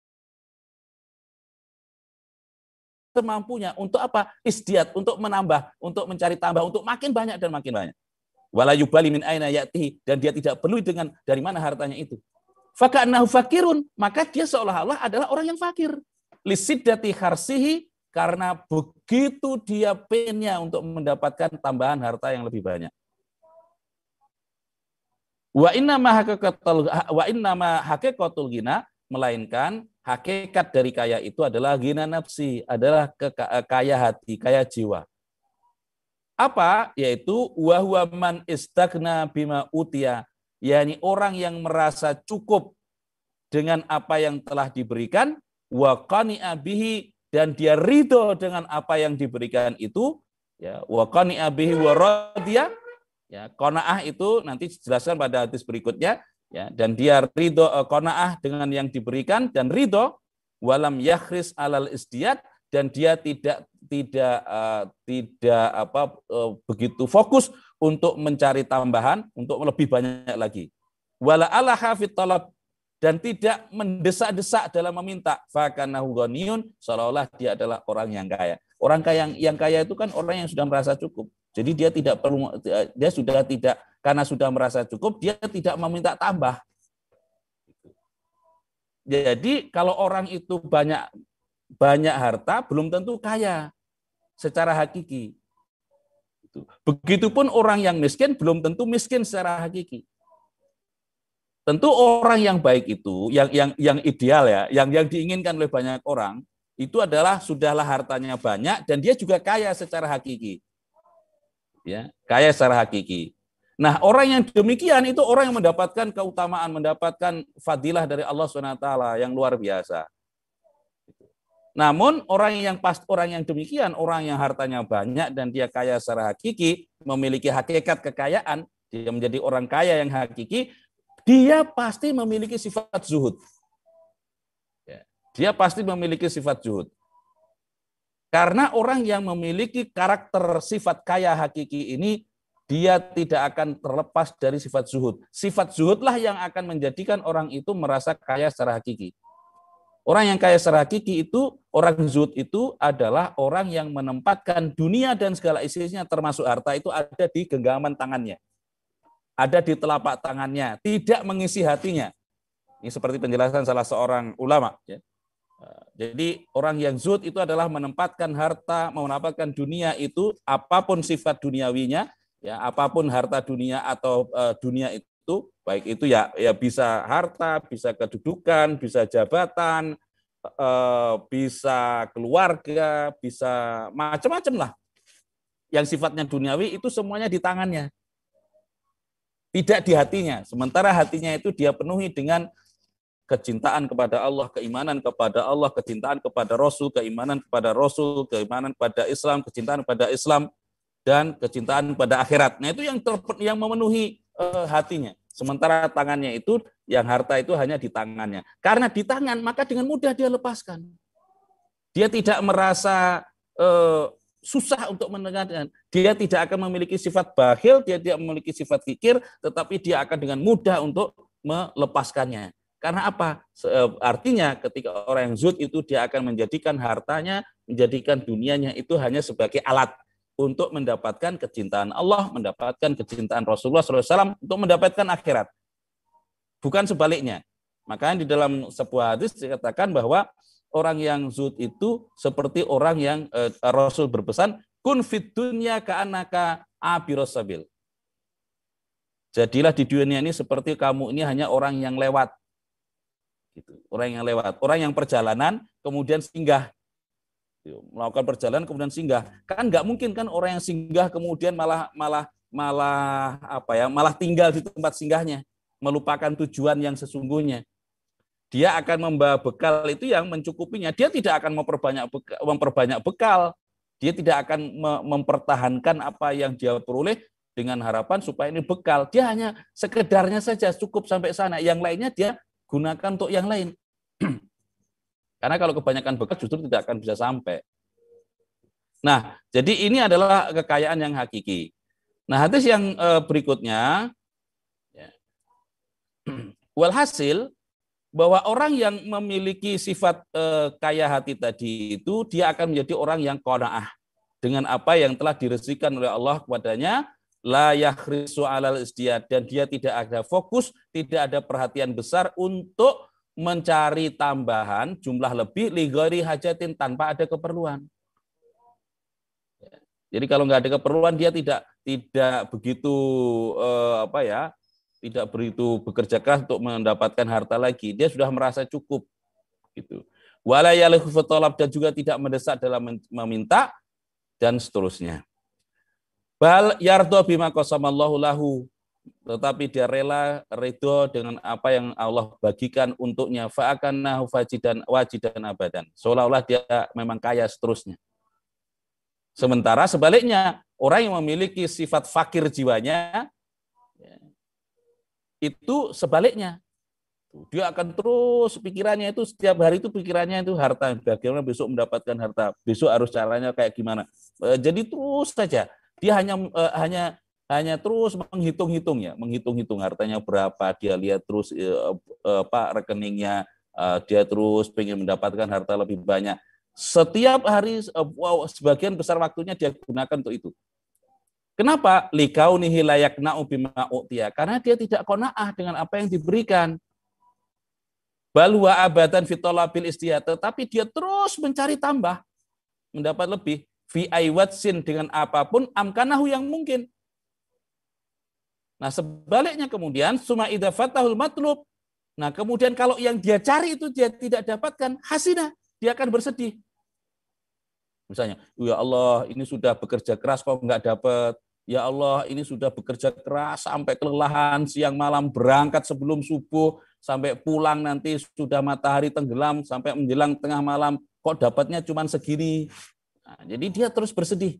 Speaker 1: semampunya untuk apa? Istiad, untuk menambah, untuk mencari tambah, untuk makin banyak dan makin banyak. Wala yubali min aina ya'tihi, dan dia tidak peduli dengan dari mana hartanya itu. Faka'annahu fakirun, maka dia seolah-olah adalah orang yang fakir. Lisiddati kharsihi, karena begitu dia pengennya untuk mendapatkan tambahan harta yang lebih banyak. Wa inna ma haqiqatul wa inna ma haqiqatul ghina, melainkan hakikat dari kaya itu adalah ghina nafsi, adalah kaya hati, kaya jiwa. Apa? Yaitu wa huwa man istaghna bima utiya, yakni orang yang merasa cukup dengan apa yang telah diberikan, wa qani'a bihi, dan dia ridho dengan apa yang diberikan itu, ya, wa qani'a bihi wa radiya, ya, qanaah itu nanti dijelaskan pada hadis berikutnya, ya, dan dia ridho qanaah dengan yang diberikan dan ridho, walam yakhris alal isdiyad, dan dia tidak tidak uh, tidak apa uh, begitu fokus untuk mencari tambahan, untuk lebih banyak lagi. Wala ala hafid talab, dan tidak mendesak-desak dalam meminta. Fakanahu ghaniyun, seolah-olah dia adalah orang yang kaya. Orang kaya yang, yang kaya itu kan orang yang sudah merasa cukup. Jadi dia tidak perlu, dia sudah tidak, karena sudah merasa cukup, dia tidak meminta tambah. Jadi kalau orang itu banyak banyak harta, belum tentu kaya secara hakiki. Begitupun orang yang miskin belum tentu miskin secara hakiki. Tentu orang yang baik itu, yang yang yang ideal ya, yang yang diinginkan oleh banyak orang, itu adalah sudahlah hartanya banyak dan dia juga kaya secara hakiki. Ya, kaya secara hakiki. Nah, orang yang demikian itu orang yang mendapatkan keutamaan, mendapatkan fadilah dari Allah subhanahu wa taala yang luar biasa. Namun orang yang pas orang yang demikian, orang yang hartanya banyak dan dia kaya secara hakiki, memiliki hakikat kekayaan, dia menjadi orang kaya yang hakiki, dia pasti memiliki sifat zuhud. Dia pasti memiliki sifat zuhud. Karena orang yang memiliki karakter sifat kaya hakiki ini, dia tidak akan terlepas dari sifat zuhud. Sifat zuhudlah yang akan menjadikan orang itu merasa kaya secara hakiki. Orang yang kaya secara hakiki itu, orang zuhud itu adalah orang yang menempatkan dunia dan segala isinya termasuk harta itu ada di genggaman tangannya. ada di telapak tangannya, tidak mengisi hatinya. Ini seperti penjelasan salah seorang ulama. Ya. Jadi orang yang zuhud itu adalah menempatkan harta, menempatkan dunia itu, apapun sifat duniawinya, ya apapun harta dunia atau uh, dunia itu, baik itu ya ya bisa harta, bisa kedudukan, bisa jabatan, uh, bisa keluarga, bisa macam-macam lah. Yang sifatnya duniawi itu semuanya di tangannya, tidak di hatinya. Sementara hatinya itu dia penuhi dengan kecintaan kepada Allah, keimanan kepada Allah, kecintaan kepada Rasul, keimanan kepada Rasul, keimanan kepada Islam, kecintaan kepada Islam, dan kecintaan pada akhirat. Nah itu yang ter, yang memenuhi uh, hatinya. Sementara tangannya itu, yang harta itu hanya di tangannya. Karena di tangan, maka dengan mudah dia lepaskan. Dia tidak merasa uh, susah untuk mendengarkan. Dia tidak akan memiliki sifat bakhil, dia tidak memiliki sifat kikir, tetapi dia akan dengan mudah untuk melepaskannya. Karena apa? Artinya ketika orang yang zuhud itu dia akan menjadikan hartanya, menjadikan dunianya itu hanya sebagai alat untuk mendapatkan kecintaan Allah, mendapatkan kecintaan Rasulullah shallallahu alaihi wasallam, untuk mendapatkan akhirat. Bukan sebaliknya. Makanya di dalam sebuah hadis dikatakan bahwa orang yang zuhud itu seperti orang yang eh, Rasul berpesan, kun fid dunya ka'annaka abiros sabil. Jadilah di dunia ini seperti kamu ini hanya orang yang lewat. Gitu. Orang yang lewat, orang yang perjalanan kemudian singgah, melakukan perjalanan kemudian singgah. Kan nggak mungkin kan orang yang singgah kemudian malah malah malah apa ya, malah tinggal di tempat singgahnya, melupakan tujuan yang sesungguhnya. Dia akan membawa bekal itu yang mencukupinya. Dia tidak akan memperbanyak bekal, memperbanyak bekal. Dia tidak akan mempertahankan apa yang dia peroleh dengan harapan supaya ini bekal. Dia hanya sekedarnya saja cukup sampai sana. Yang lainnya dia gunakan untuk yang lain. Karena kalau kebanyakan bekal justru tidak akan bisa sampai. Nah, jadi ini adalah kekayaan yang hakiki. Nah, hadis yang berikutnya, ya. Walhasil, bahwa orang yang memiliki sifat kaya hati tadi itu, dia akan menjadi orang yang qanaah dengan apa yang telah direzekikan oleh Allah kepadanya, la yakhrisu alal isdiyad, dan dia tidak ada fokus, tidak ada perhatian besar untuk mencari tambahan jumlah lebih li ghairi hajatin, tanpa ada keperluan. Jadi kalau nggak ada keperluan dia tidak tidak begitu eh, apa ya, tidak begitu bekerja keras untuk mendapatkan harta lagi. Dia sudah merasa cukup gitu. Wala yalikhu fi talab, dan juga tidak mendesak dalam meminta dan seterusnya. Bal yardo bima qasamallahu lahu, tetapi dia rela ridho dengan apa yang Allah bagikan untuknya, fa'akannahu fajidan wajidan abadan, seolah-olah dia memang kaya seterusnya. Sementara sebaliknya, orang yang memiliki sifat fakir jiwanya itu sebaliknya, dia akan terus pikirannya itu setiap hari itu pikirannya itu harta, bagaimana besok mendapatkan harta, besok harus caranya kayak gimana. Jadi terus saja dia hanya uh, hanya hanya terus menghitung-hitung ya, menghitung-hitung hartanya berapa, dia lihat terus uh, uh, Pak rekeningnya, uh, dia terus pengen mendapatkan harta lebih banyak. Setiap hari uh, wow, sebagian besar waktunya dia gunakan untuk itu. Kenapa? Likaunihi layakna'u bima u'tiya, karena dia tidak qanaah dengan apa yang diberikan. Balwa abadan fitolabil istiyat, tetapi dia terus mencari tambah, mendapat lebih. Fi aiwatsin, dengan apapun amkanahu yang mungkin. Nah sebaliknya kemudian suma idza fatahul matlub. Nah kemudian kalau yang dia cari itu dia tidak dapatkan, hasinah, dia akan bersedih. Misalnya, ya Allah ini sudah bekerja keras kok nggak dapat. Ya Allah ini sudah bekerja keras sampai kelelahan, siang malam berangkat sebelum subuh, sampai pulang nanti sudah matahari tenggelam, sampai menjelang tengah malam, kok dapatnya cuma segini. Nah, jadi dia terus bersedih.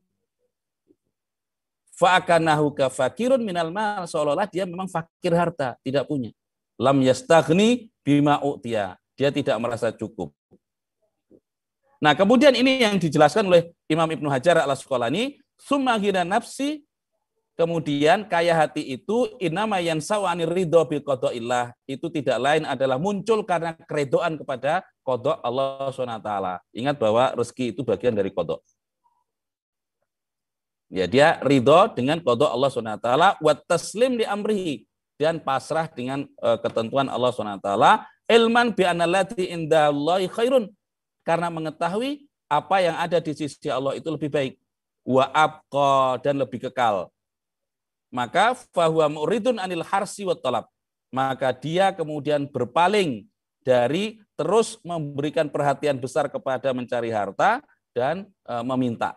Speaker 1: Fa'akanahu kafakirun minal mal, seolah-olah dia memang fakir harta, tidak punya. Lam yastaghni bima u'tiya, dia tidak merasa cukup. Nah, kemudian ini yang dijelaskan oleh Imam Ibnu Hajar al-Asqalani, summa ghina nafsi, kemudian kaya hati itu innama yansau anir ridho bil qadaillah, itu tidak lain adalah muncul karena keredoan kepada qada Allah subhanahu wa taala. Ingat bahwa rezeki itu bagian dari qada. Ya, dia ridho dengan qada Allah Subhanahu wa taala wa taslim li amrihi, dan pasrah dengan uh, ketentuan Allah Subhanahu wa taala, ilman bi annallati indallahi khairun, karena mengetahui apa yang ada di sisi Allah itu lebih baik, wa abqa, dan lebih kekal. Maka fahuwa muridun anil harsi wa talab, maka dia kemudian berpaling dari terus memberikan perhatian besar kepada mencari harta dan e, meminta.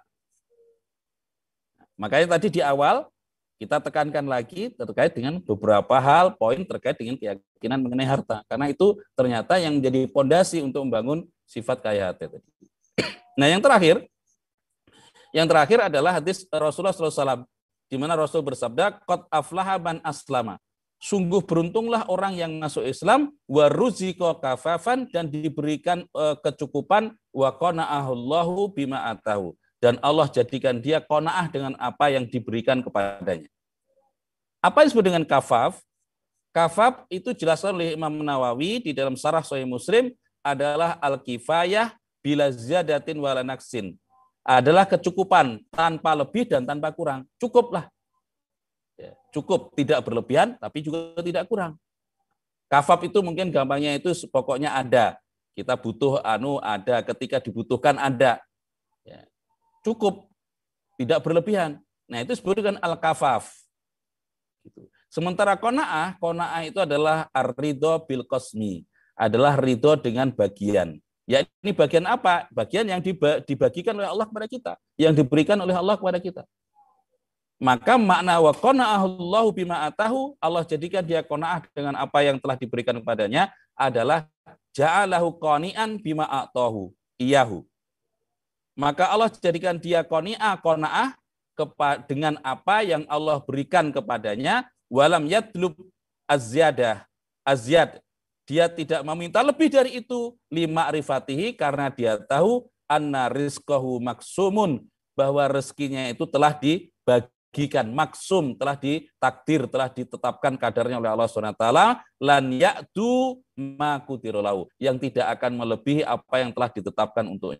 Speaker 1: Makanya tadi di awal kita tekankan lagi terkait dengan beberapa hal, poin terkait dengan keyakinan mengenai harta. Karena itu ternyata yang menjadi pondasi untuk membangun sifat kaya hati tadi. Nah, yang terakhir, yang terakhir adalah hadis Rasulullah shallallahu alaihi wasallam, di mana Rasul bersabda, qad aflaha man aslama, sungguh beruntunglah orang yang masuk Islam, wa ruziqa kafafan, dan diberikan uh, kecukupan, wa qana'ahullahu bima atahu, dan Allah jadikan dia qanaah dengan apa yang diberikan kepadanya. Apa yang disebut dengan kafaf? Kafaf itu dijelaskan oleh Imam Nawawi di dalam Syarah Sahih Muslim, adalah al-kifayah bila ziyadatin wala naqsin, adalah kecukupan tanpa lebih dan tanpa kurang. Cukuplah. Ya, cukup, tidak berlebihan tapi juga tidak kurang. Kafaf itu mungkin gampangnya itu pokoknya ada. Kita butuh anu ada, ketika dibutuhkan ada. Ya, cukup, tidak berlebihan. Nah, itu disebut dengan al-kafaf. Gitu. Sementara qanaah, qanaah itu adalah ar-ridho bil qasmi, adalah ridho dengan bagian. Ya, ini bagian apa? Bagian yang dibagikan oleh Allah kepada kita, yang diberikan oleh Allah kepada kita. Maka makna wa qana'ahullahu bima atahu, Allah jadikan dia qanaah dengan apa yang telah diberikan kepadanya, adalah ja'alahu qani'an bima atahu iyahu. Maka Allah jadikan dia qani'ah, qanaah dengan apa yang Allah berikan kepadanya, walam yadlub azyadah azyad, dia tidak meminta lebih dari itu, lima rifatihi, karena dia tahu anna rizqahu maksumun, bahwa rezekinya itu telah dibagikan, maksum, telah ditakdir, telah ditetapkan kadarnya oleh Allah subhanahu wa taala, lan ya'du ma qudira lahu, yang tidak akan melebihi apa yang telah ditetapkan untuknya.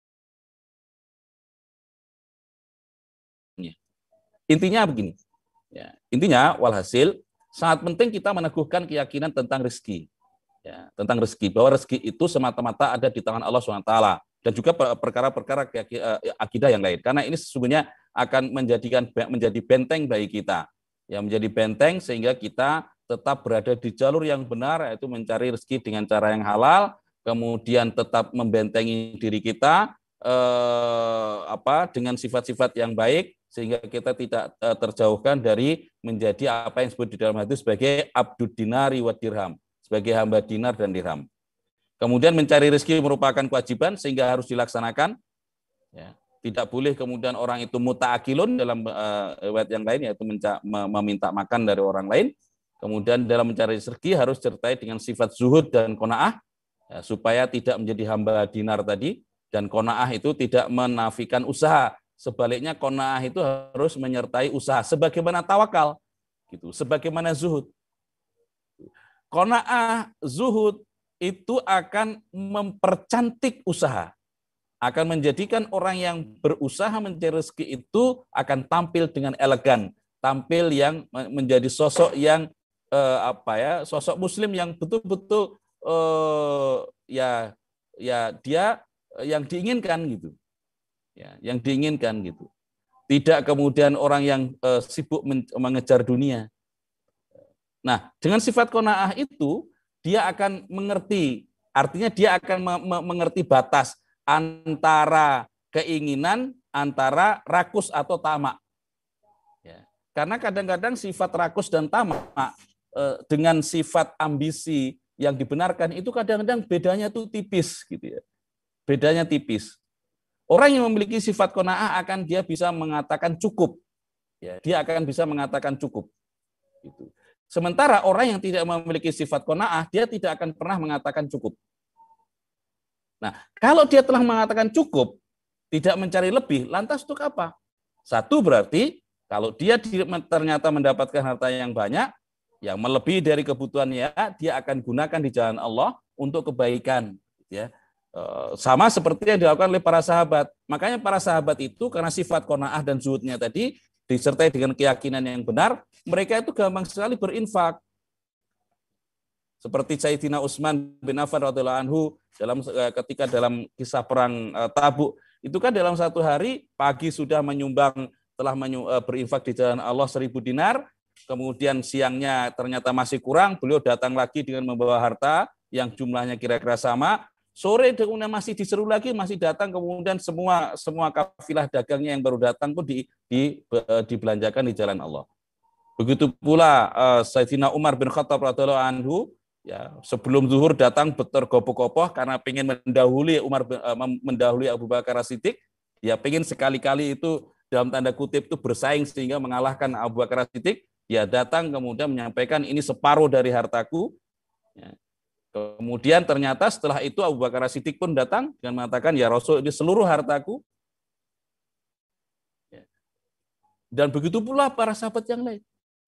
Speaker 1: Intinya begini. Ya, intinya walhasil sangat penting kita meneguhkan keyakinan tentang rezeki. Ya, tentang rezeki, bahwa rezeki itu semata-mata ada di tangan Allah subhanahu wa taala, dan juga perkara-perkara akidah yang lain. Karena ini sesungguhnya akan menjadikan menjadi benteng bagi kita, yang menjadi benteng sehingga kita tetap berada di jalur yang benar, yaitu mencari rezeki dengan cara yang halal, kemudian tetap membentengi diri kita eh, apa dengan sifat-sifat yang baik, sehingga kita tidak eh, terjauhkan dari menjadi apa yang disebut di dalam hadis sebagai abdud dinari wa dirham, sebagai hamba dinar dan dirham. Kemudian mencari rezeki merupakan kewajiban sehingga harus dilaksanakan. Ya, tidak boleh kemudian orang itu muta'akilun dalam riwayat uh, yang lain, yaitu menca- meminta makan dari orang lain. Kemudian dalam mencari rezeki harus disertai dengan sifat zuhud dan qanaah, ya, supaya tidak menjadi hamba dinar tadi, dan qanaah itu tidak menafikan usaha. Sebaliknya qanaah itu harus menyertai usaha sebagaimana tawakal, gitu, sebagaimana zuhud. Qanaah, zuhud itu akan mempercantik usaha, akan menjadikan orang yang berusaha mencari rezeki itu akan tampil dengan elegan, tampil yang menjadi sosok yang eh, apa ya, sosok muslim yang betul-betul eh, ya ya dia yang diinginkan gitu, ya yang diinginkan gitu. Tidak kemudian orang yang eh, sibuk mengejar dunia. Nah, dengan sifat qanaah itu, dia akan mengerti, artinya dia akan mengerti batas antara keinginan, antara rakus atau tamak. Ya. Karena kadang-kadang sifat rakus dan tamak eh, dengan sifat ambisi yang dibenarkan itu kadang-kadang bedanya tuh tipis, gitu ya. Bedanya tipis. Orang yang memiliki sifat qanaah akan dia bisa mengatakan cukup. Ya, dia akan bisa mengatakan cukup. Gitu. Sementara orang yang tidak memiliki sifat qanaah, dia tidak akan pernah mengatakan cukup. Nah, kalau dia telah mengatakan cukup, tidak mencari lebih, lantas untuk apa? Satu, berarti kalau dia ternyata mendapatkan harta yang banyak, yang melebihi dari kebutuhannya, dia akan gunakan di jalan Allah untuk kebaikan. Ya. sama seperti yang dilakukan oleh para sahabat. Makanya para sahabat itu karena sifat qanaah dan zuhudnya tadi disertai dengan keyakinan yang benar, mereka itu gampang sekali berinfak. Seperti Sayyidina Utsman bin Affan radhiyallahu anhu dalam ketika dalam kisah perang Tabuk, itu kan dalam satu hari pagi sudah menyumbang telah berinfak di jalan Allah seribu dinar, kemudian siangnya ternyata masih kurang, beliau datang lagi dengan membawa harta yang jumlahnya kira-kira sama. Sore kemudian masih diseru lagi, masih datang, kemudian semua semua kafilah dagangnya yang baru datang pun di, di, dibelanjakan di jalan Allah. Begitu pula uh, Sayyidina Umar bin Khattab radhiyallahu anhu, ya sebelum zuhur datang bergopoh-gopoh karena ingin mendahului Umar uh, mendahului Abu Bakar As-Siddiq, dia ingin sekali-kali itu dalam tanda kutip itu bersaing sehingga mengalahkan Abu Bakar As-Siddiq. Dia datang kemudian menyampaikan ini separuh dari hartaku. Ya. Kemudian ternyata setelah itu Abu Bakar As-Siddiq pun datang dan mengatakan, ya Rasul, ini seluruh hartaku. Dan begitu pula para sahabat yang lain.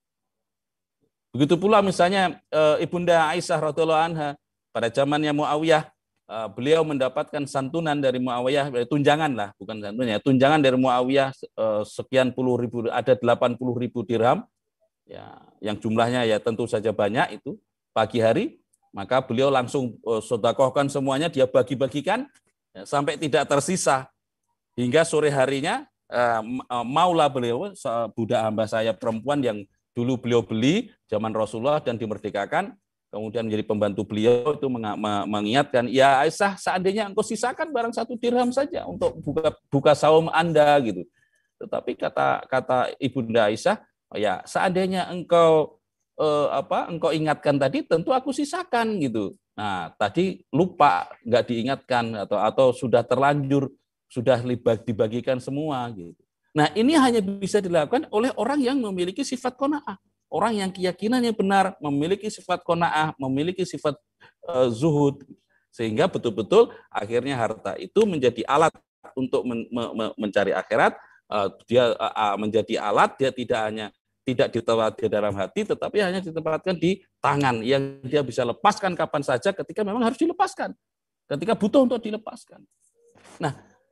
Speaker 1: Begitu pula misalnya Ibunda Aisyah radhiyallahu anha pada zamannya Muawiyah, beliau mendapatkan santunan dari Muawiyah, tunjangan lah, bukan santunan ya, tunjangan dari Muawiyah sekian puluh ribu, ada delapan puluh ribu dirham, ya, yang jumlahnya ya tentu saja banyak itu pagi hari. Maka beliau langsung sedekahkan semuanya, dia bagi-bagikan ya, sampai tidak tersisa. Hingga sore harinya eh, maulah beliau, budak hamba saya perempuan yang dulu beliau beli zaman Rasulullah dan dimerdekakan, kemudian menjadi pembantu beliau itu mengingatkan, ya Aisyah, seandainya engkau sisakan barang satu dirham saja untuk buka, buka saum Anda gitu. Tetapi kata kata Ibunda Aisyah, ya seandainya engkau Eh, apa engkau ingatkan tadi, tentu aku sisakan gitu. Nah, tadi lupa, nggak diingatkan atau atau sudah terlanjur, sudah dibagikan semua gitu. Nah, ini hanya bisa dilakukan oleh orang yang memiliki sifat qanaah, orang yang keyakinannya benar, memiliki sifat qanaah, memiliki sifat uh, zuhud, sehingga betul-betul akhirnya harta itu menjadi alat untuk men, me, me, mencari akhirat. Uh, dia uh, menjadi alat, dia tidak hanya tidak ditempatkan di dalam hati, tetapi hanya ditempatkan di tangan yang dia bisa lepaskan kapan saja ketika memang harus dilepaskan, ketika butuh untuk dilepaskan. Nah,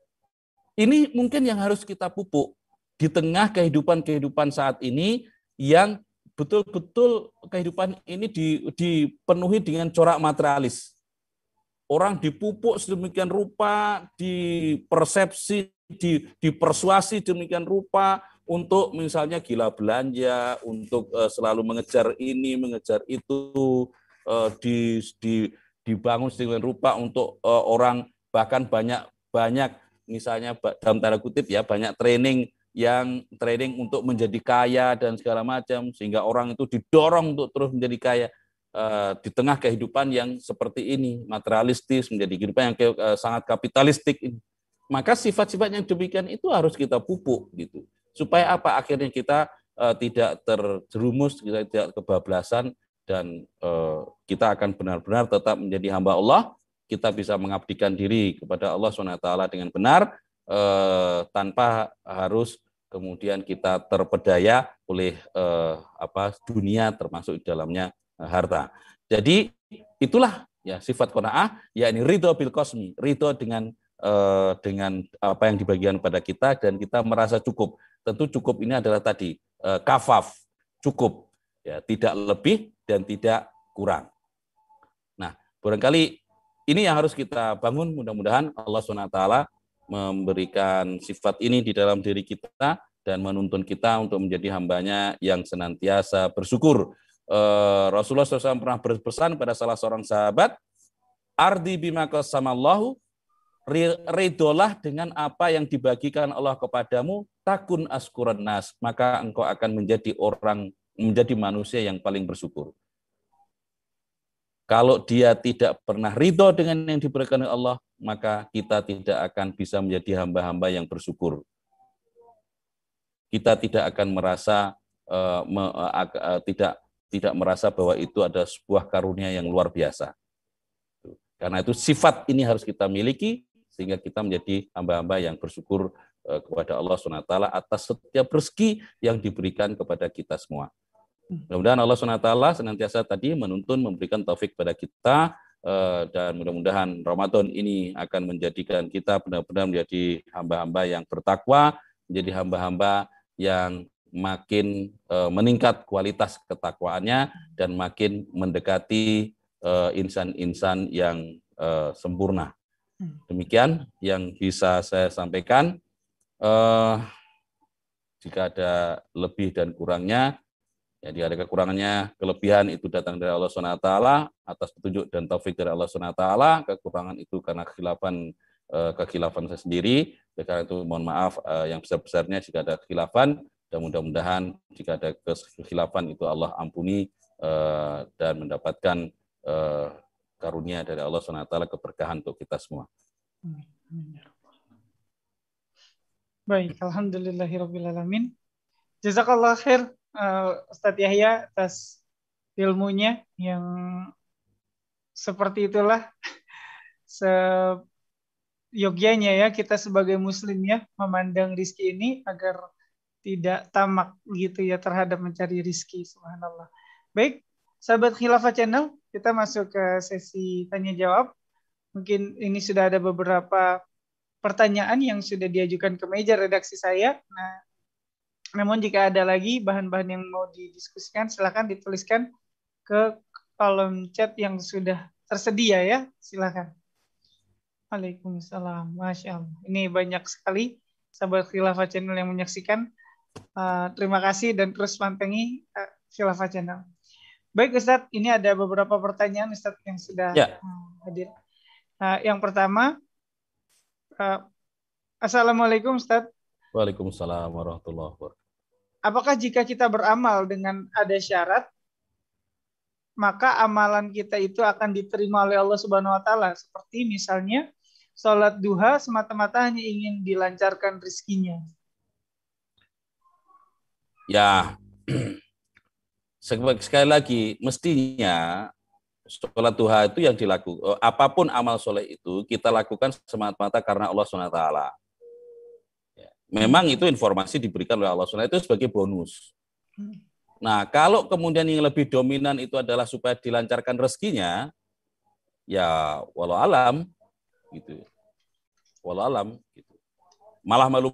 Speaker 1: ini mungkin yang harus kita pupuk di tengah kehidupan-kehidupan saat ini yang betul-betul kehidupan ini dipenuhi dengan corak materialis. Orang dipupuk sedemikian rupa, dipersepsi, dipersuasi demikian rupa, untuk misalnya gila belanja, untuk uh, selalu mengejar ini, mengejar itu, uh, di, di, dibangun sedemikian rupa untuk uh, orang, bahkan banyak banyak misalnya dalam tanda kutip ya, banyak training yang training untuk menjadi kaya dan segala macam, sehingga orang itu didorong untuk terus menjadi kaya uh, di tengah kehidupan yang seperti ini, materialistis, menjadi kehidupan yang uh, sangat kapitalistik ini. Maka sifat-sifat yang demikian itu harus kita pupuk gitu. Supaya apa? Akhirnya kita uh, tidak terjerumus, kita tidak kebablasan, dan uh, kita akan benar-benar tetap menjadi hamba Allah. Kita bisa mengabdikan diri kepada Allah subhanahu wa taala dengan benar, uh, tanpa harus kemudian kita terpedaya oleh uh, apa dunia, termasuk di dalamnya uh, harta. Jadi itulah ya sifat qanaah, yakni ridho bil qasmi, ridho dengan uh, dengan apa yang dibagikan pada kita, dan kita merasa cukup. Tentu cukup ini adalah tadi uh, kafaf, cukup, ya, tidak lebih dan tidak kurang. Nah, barangkali ini yang harus kita bangun. Mudah-mudahan Allah subhanahu wa taala memberikan sifat ini di dalam diri kita dan menuntun kita untuk menjadi hambanya yang senantiasa bersyukur. Uh, Rasulullah shallallahu alaihi wasallam pernah berpesan pada salah seorang sahabat, ardi bima qasamallahu, ridolah dengan apa yang dibagikan Allah kepadamu, takun askuran nas, maka engkau akan menjadi orang, menjadi manusia yang paling bersyukur. Kalau dia tidak pernah ridho dengan yang diberikan oleh Allah, maka kita tidak akan bisa menjadi hamba-hamba yang bersyukur. Kita tidak akan merasa uh, me, uh, tidak tidak merasa bahwa itu ada sebuah karunia yang luar biasa. Karena itu sifat ini harus kita miliki, sehingga kita menjadi hamba-hamba yang bersyukur uh, kepada Allah subhanahu wa taala atas setiap rezeki yang diberikan kepada kita semua. Mudah-mudahan Allah subhanahu wa taala senantiasa tadi menuntun, memberikan taufik kepada kita dan mudah-mudahan Ramadan ini akan menjadikan kita benar-benar menjadi hamba-hamba yang bertakwa, menjadi hamba-hamba yang makin meningkat kualitas ketakwaannya dan makin mendekati insan-insan yang sempurna. Demikian yang bisa saya sampaikan. Jika ada lebih dan kurangnya, jadi ada kekurangannya, kelebihan itu datang dari Allah subhanahu wa taala atas petunjuk dan taufik dari Allah subhanahu wa taala. Kekurangan itu karena kekhilafan eh, kekhilafan saya sendiri. Oleh karena itu mohon maaf eh, yang besar-besarnya jika ada kekhilafan, dan mudah-mudahan jika ada kekhilafan itu Allah ampuni eh, dan mendapatkan eh, karunia dari Allah subhanahu wa taala, keberkahan untuk kita semua.
Speaker 2: Baik, alhamdulillahirabbil alamin. Jazakallah khair Uh, Ustadz Yahya atas ilmunya yang seperti itulah seyogyanya ya kita sebagai muslim ya memandang rizki ini agar tidak tamak gitu ya terhadap mencari rizki. Subhanallah. Baik, sahabat Khilafah Channel, kita masuk ke sesi tanya jawab. Mungkin ini sudah ada beberapa pertanyaan yang sudah diajukan ke meja redaksi saya. Nah, namun jika ada lagi bahan-bahan yang mau didiskusikan, silakan dituliskan ke kolom chat yang sudah tersedia ya. Silakan. Waalaikumsalam. Masya Allah. Ini banyak sekali sahabat Khilafah Channel yang menyaksikan. Uh, terima kasih dan terus pantengi uh, Khilafah Channel. Baik Ustadz, ini ada beberapa pertanyaan Ustadz yang sudah
Speaker 1: ya.
Speaker 2: uh, hadir. Uh, yang pertama, uh, Assalamualaikum Ustadz.
Speaker 1: Waalaikumsalam warahmatullahi wabarakatuh.
Speaker 2: Apakah jika kita beramal dengan ada syarat, maka amalan kita itu akan diterima oleh Allah Subhanahu wa taala? Seperti misalnya sholat duha semata-mata hanya ingin dilancarkan rezekinya.
Speaker 1: Ya, sekali lagi, mestinya sholat duha itu yang dilakukan, apapun amal soleh itu kita lakukan semata-mata karena Allah Subhanahu wa taala. Memang itu informasi diberikan oleh Allah subhanahu wa taala itu sebagai bonus. Nah, kalau kemudian yang lebih dominan itu adalah supaya dilancarkan rezekinya, ya walau alam, gitu. Walau alam, gitu. Malah malu.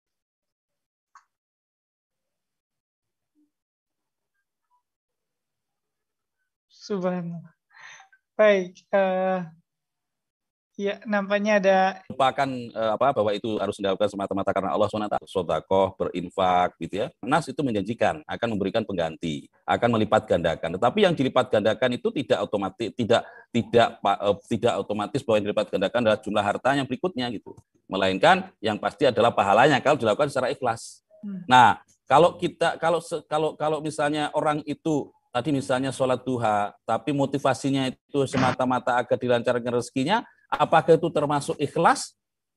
Speaker 2: Subhanallah. Baik. Uh... Ya, nampaknya ada
Speaker 1: lupakan eh, apa bahwa itu harus dilakukan semata-mata karena Allah subhanahu wa taala. Sedekah, berinfak gitu ya. Nas itu menjanjikan akan memberikan pengganti, akan melipat gandakan. Tetapi yang dilipat gandakan itu tidak otomatis tidak tidak eh, tidak otomatis bahwa yang dilipat gandakan adalah jumlah harta yang berikutnya gitu. Melainkan yang pasti adalah pahalanya kalau dilakukan secara ikhlas. Hmm. Nah, kalau kita kalau kalau kalau misalnya orang itu tadi misalnya sholat duha, tapi motivasinya itu semata-mata agar dilancarkan rezekinya, apakah itu termasuk ikhlas?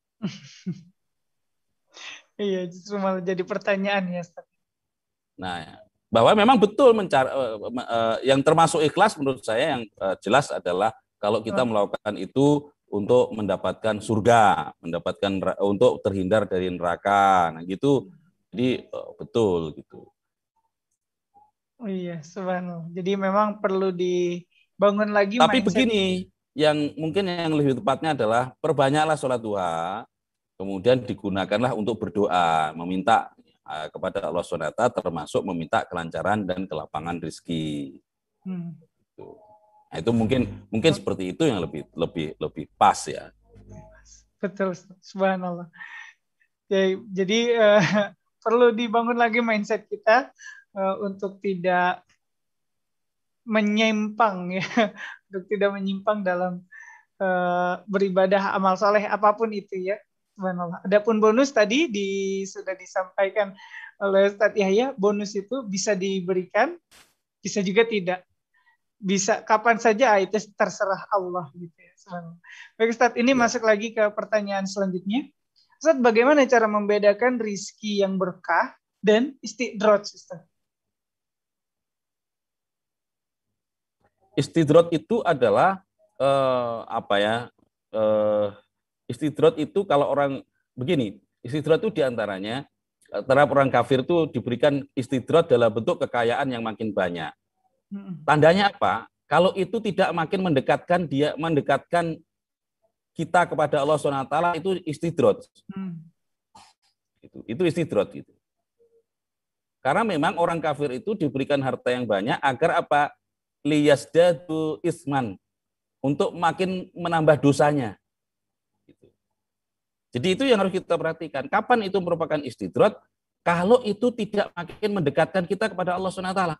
Speaker 2: Iya, justru malah jadi pertanyaan ya, Ustaz.
Speaker 1: Nah, bahwa memang betul mencari uh, uh, yang termasuk ikhlas menurut saya yang uh, jelas adalah kalau kita melakukan itu untuk mendapatkan surga, mendapatkan untuk terhindar dari neraka. Nah, gitu. Jadi uh, betul gitu.
Speaker 2: Oh iya, subhanallah. Jadi memang perlu dibangun lagi.
Speaker 1: Tapi mindset. Begini, yang mungkin yang lebih tepatnya adalah perbanyaklah sholat duha, kemudian digunakanlah untuk berdoa, meminta uh, kepada Allah subhanahu wa taala, termasuk meminta kelancaran dan kelapangan rezeki. Hmm. Nah, itu mungkin mungkin seperti itu yang lebih lebih lebih pas ya.
Speaker 2: Betul, subhanallah. Jadi, jadi uh, perlu dibangun lagi mindset kita. Uh, untuk tidak menyimpang ya, untuk tidak menyimpang dalam uh, beribadah amal soleh apapun itu ya. Subhanallah. Adapun bonus tadi di, sudah disampaikan oleh Ustadz Yahya, bonus itu bisa diberikan, bisa juga tidak. Bisa kapan saja, itu terserah Allah gitu ya. Subhanallah. Baik Ustadz, ini ya. Masuk lagi ke pertanyaan selanjutnya. Ustadz, bagaimana cara membedakan rizki yang berkah dan istidraj, Ustadz?
Speaker 1: Istidrot itu adalah eh, apa ya? Eh, istidrot itu kalau orang begini, istidrot itu diantaranya terhadap orang kafir itu diberikan istidrot dalam bentuk kekayaan yang makin banyak. Tandanya apa? kalau itu tidak makin mendekatkan dia mendekatkan kita kepada Allah subhanahu wa taala, itu istidroj. Hmm. Itu, itu istidroj gitu. Karena memang orang kafir itu diberikan harta yang banyak agar apa? Liyasdadu isman, untuk makin menambah dosanya. Gitu. Jadi itu yang harus kita perhatikan. Kapan itu merupakan istidroj? Kalau itu tidak makin mendekatkan kita kepada Allah subhanahu wa taala.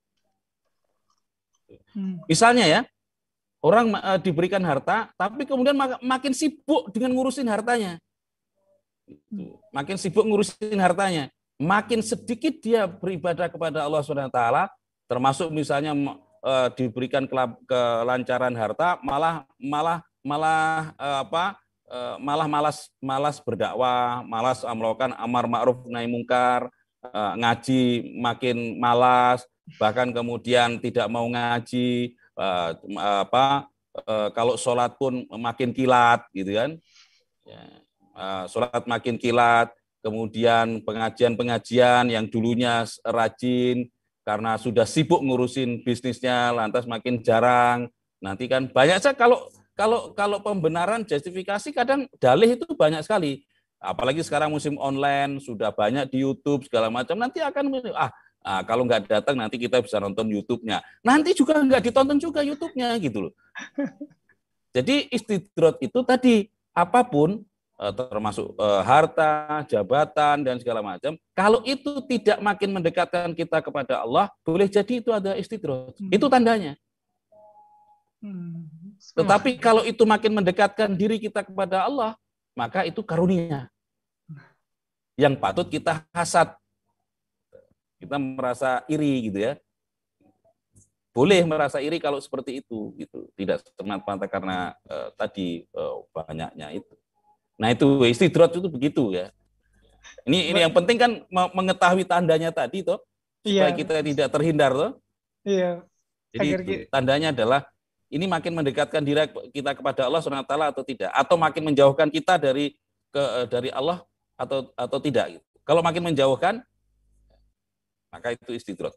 Speaker 1: Hmm. Misalnya ya, orang uh, diberikan harta, tapi kemudian mak makin sibuk dengan ngurusin hartanya. Gitu. Makin sibuk ngurusin hartanya. Makin sedikit dia beribadah kepada Allah subhanahu wa taala, termasuk misalnya uh, diberikan kelancaran harta, malah malah malah uh, apa? Uh, malah malas malas berdakwah, malas melakukan amar ma'ruf nahi mungkar, uh, ngaji makin malas, bahkan kemudian tidak mau ngaji, uh, apa? Uh, kalau sholat pun makin kilat, gitu kan? Ya, uh, sholat makin kilat. Kemudian pengajian-pengajian yang dulunya rajin, karena sudah sibuk ngurusin bisnisnya, lantas makin jarang. Nanti kan banyak saja kalau kalau kalau pembenaran justifikasi kadang dalih itu banyak sekali. Apalagi sekarang musim online sudah banyak di YouTube segala macam. Nanti akan ah ah kalau nggak datang nanti kita bisa nonton YouTube-nya. Nanti juga nggak ditonton juga YouTube-nya gitu loh. Jadi istidroj itu tadi apapun, termasuk uh, harta, jabatan, dan segala macam, kalau itu tidak makin mendekatkan kita kepada Allah, boleh jadi itu ada istidroj. Hmm. Itu tandanya. Hmm. Tetapi kalau itu makin mendekatkan diri kita kepada Allah, maka itu karunia yang patut kita hasad. Kita merasa iri gitu ya. Boleh merasa iri kalau seperti itu, gitu. Tidak semata-mata karena uh, tadi uh, banyaknya itu. Nah itu istidroj itu begitu ya. Ini ini yang penting kan mengetahui tandanya tadi toh, supaya iya. kita tidak terhindar toh. Iya. Jadi itu, kita... tandanya adalah ini makin mendekatkan diri kita kepada Allah subhanahu wa taala atau tidak, atau makin menjauhkan kita dari ke dari Allah atau atau tidak. Kalau makin menjauhkan, maka itu istidroj.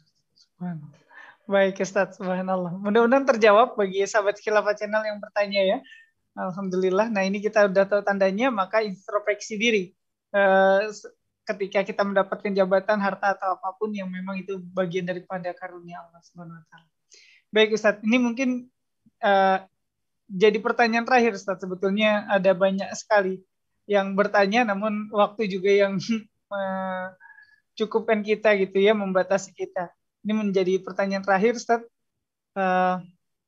Speaker 2: Baik Ustaz, subhanallah. Mudah-mudahan terjawab bagi sahabat Khilafah Channel yang bertanya ya. Alhamdulillah. Nah ini kita udah tahu tandanya, maka introspeksi diri. Eh, ketika kita mendapatkan jabatan, harta atau apapun yang memang itu bagian daripada karunia Allah Subhanahu Wa Taala. Baik Ustadz, ini mungkin eh, jadi pertanyaan terakhir Ustadz. Sebetulnya ada banyak sekali yang bertanya, namun waktu juga yang mencukupkan kita gitu ya, membatasi kita. Ini menjadi pertanyaan terakhir Ustadz. Uh,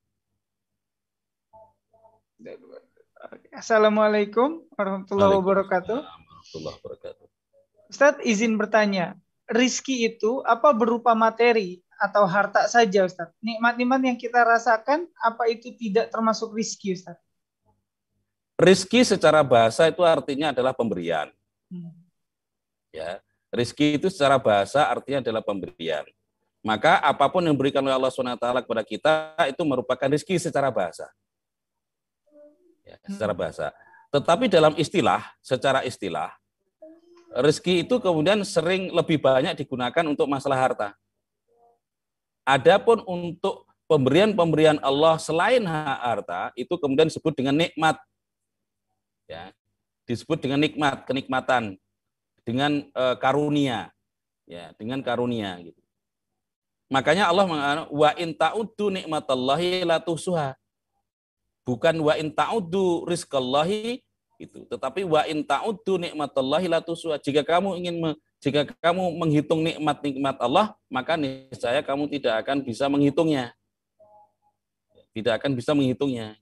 Speaker 2: Assalamualaikum warahmatullahi wabarakatuh.
Speaker 1: Warahmatullahi wabarakatuh.
Speaker 2: Ustadz izin bertanya, rizki itu apa berupa materi atau harta saja Ustadz? Nikmat-nikmat yang kita rasakan, apa itu tidak termasuk rizki Ustadz?
Speaker 1: Rizki secara bahasa itu artinya adalah pemberian. Hmm. Ya, rizki itu secara bahasa artinya adalah pemberian. Maka apapun yang diberikan oleh Allah subhanahu wa taala kepada kita itu merupakan rizki secara bahasa. Ya, secara bahasa. Tetapi dalam istilah, secara istilah, rezeki itu kemudian sering lebih banyak digunakan untuk masalah harta. Adapun untuk pemberian-pemberian Allah selain harta, itu kemudian disebut dengan nikmat. Ya, disebut dengan nikmat, kenikmatan, dengan uh, karunia. Ya, dengan karunia gitu. Makanya Allah mengatakan wa in ta'uddu nikmatallahi la tuhsuha. Bukan wa in ta'uddu rizqallahi itu, tetapi wa in ta'uddu nikmatallahi la tuhsuha. Jika kamu ingin me, jika kamu menghitung nikmat-nikmat Allah, maka niscaya kamu tidak akan bisa menghitungnya. Tidak akan bisa menghitungnya.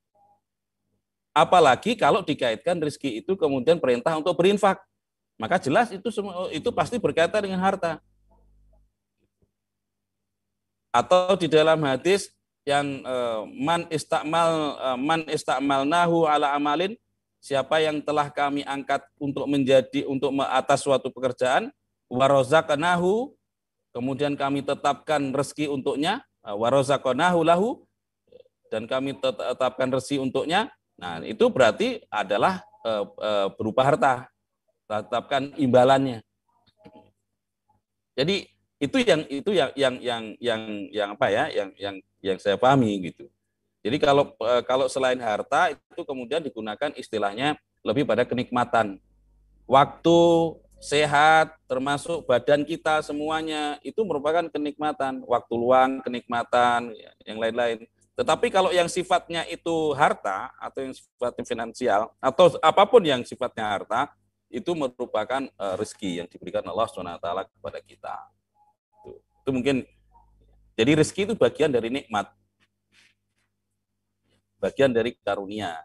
Speaker 1: Apalagi kalau dikaitkan rezeki itu kemudian perintah untuk berinfak. Maka jelas itu semua itu pasti berkaitan dengan harta. Atau di dalam hadis yang uh, man istakmal uh, man istakmalnahu ala amalin, siapa yang telah kami angkat untuk menjadi untuk atas suatu pekerjaan, warazaqnahu, kemudian kami tetapkan rezeki untuknya, warazaqnahu lahu, dan kami tetapkan rezeki untuknya. Nah, itu berarti adalah uh, uh, berupa harta, tetapkan imbalannya. Jadi Itu yang itu yang yang yang yang yang apa ya? Yang yang yang saya pahami gitu. Jadi kalau kalau selain harta itu kemudian digunakan istilahnya lebih pada kenikmatan. Waktu, sehat, termasuk badan kita semuanya itu merupakan kenikmatan. Waktu luang, kenikmatan, yang lain-lain. Tetapi kalau yang sifatnya itu harta atau yang sifatnya finansial atau apapun yang sifatnya harta itu merupakan uh, rezeki yang diberikan Allah subhanahu wa taala kepada kita. Itu, itu mungkin jadi rezeki itu bagian dari nikmat, bagian dari karunia.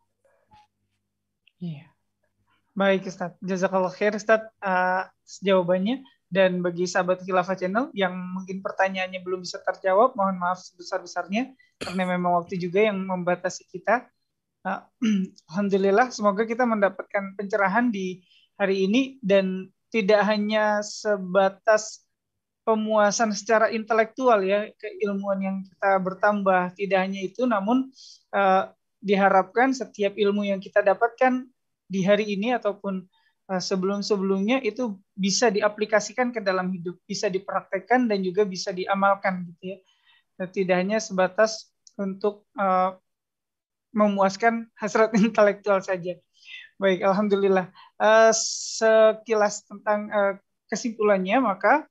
Speaker 2: Iya. Baik Ustaz, jazakallah khair Ustaz uh, jawabannya. Dan bagi sahabat Khilafah Channel yang mungkin pertanyaannya belum bisa terjawab, mohon maaf sebesar-besarnya karena memang waktu juga yang membatasi kita. Uh, Alhamdulillah, semoga kita mendapatkan pencerahan di hari ini dan tidak hanya sebatas pemuasan secara intelektual ya, keilmuan yang kita bertambah, tidak hanya itu, namun uh, diharapkan setiap ilmu yang kita dapatkan di hari ini ataupun uh, sebelum-sebelumnya itu bisa diaplikasikan ke dalam hidup, bisa dipraktekkan dan juga bisa diamalkan gitu ya. Dan tidak hanya sebatas untuk uh, memuaskan hasrat intelektual saja. Baik, alhamdulillah. Uh, sekilas tentang uh, kesimpulannya, maka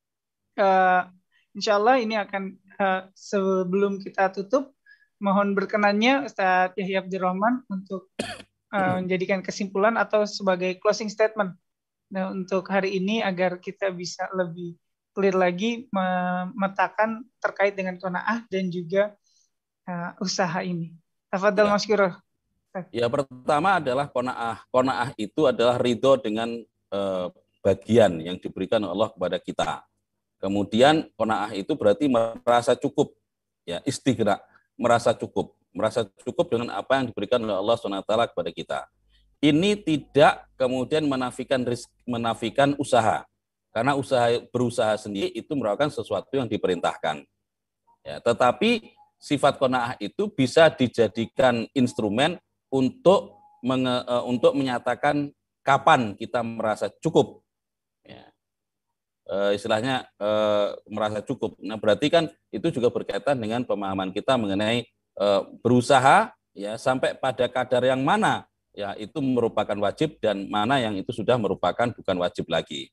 Speaker 2: uh, insya Allah ini akan uh, sebelum kita tutup, mohon berkenannya Ustadz Yahya Abdurrahman untuk uh, menjadikan kesimpulan atau sebagai closing statement nah, untuk hari ini agar kita bisa lebih clear lagi memetakan terkait dengan qanaah dan juga uh, usaha ini. Tafadhal
Speaker 1: Ya.
Speaker 2: masykurah.
Speaker 1: Ya, pertama adalah qanaah. Qanaah itu adalah ridho dengan eh, bagian yang diberikan Allah kepada kita. Kemudian qanaah itu berarti merasa cukup, ya, istighna, merasa cukup, merasa cukup dengan apa yang diberikan oleh Allah subhanahu wa taala kepada kita. Ini tidak kemudian menafikan rizki, menafikan usaha, karena usaha berusaha sendiri itu merupakan sesuatu yang diperintahkan. Ya, tetapi sifat qanaah itu bisa dijadikan instrumen untuk menge, untuk menyatakan kapan kita merasa cukup. Ya. Uh, istilahnya uh, merasa cukup. Nah, berarti kan itu juga berkaitan dengan pemahaman kita mengenai uh, berusaha ya sampai pada kadar yang mana ya itu merupakan wajib dan mana yang itu sudah merupakan bukan wajib lagi.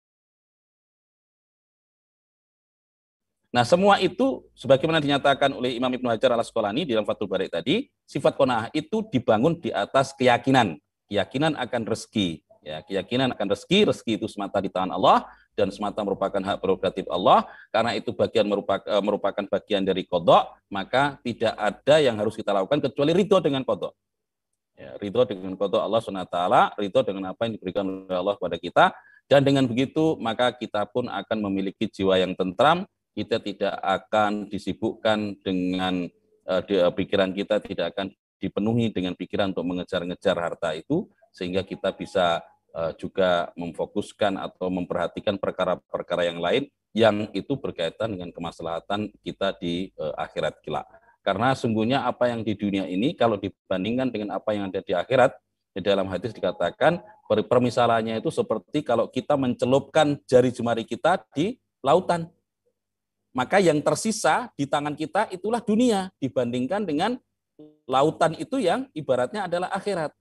Speaker 1: Nah, semua itu sebagaimana dinyatakan oleh Imam Ibnu Hajar al-Asqalani di dalam Fathul Bari tadi, sifat qanaah itu dibangun di atas keyakinan, keyakinan akan rezeki. Ya, keyakinan akan rezeki, rezeki itu semata di tangan Allah dan semata merupakan hak prerogatif Allah, karena itu bagian merupakan, merupakan bagian dari qada, maka tidak ada yang harus kita lakukan kecuali ridho dengan qada. Ya, ridho dengan qada Allah subhanahu wa taala, ridho dengan apa yang diberikan oleh Allah kepada kita, dan dengan begitu maka kita pun akan memiliki jiwa yang tentram, kita tidak akan disibukkan dengan uh, di, uh, pikiran kita tidak akan dipenuhi dengan pikiran untuk mengejar-ngejar harta itu, sehingga kita bisa uh, juga memfokuskan atau memperhatikan perkara-perkara yang lain yang itu berkaitan dengan kemaslahatan kita di uh, akhirat kelak. Karena sungguhnya apa yang di dunia ini kalau dibandingkan dengan apa yang ada di akhirat, di dalam hadis dikatakan permisalannya itu seperti kalau kita mencelupkan jari jemari kita di lautan. Maka yang tersisa di tangan kita itulah dunia dibandingkan dengan lautan itu yang ibaratnya adalah akhirat.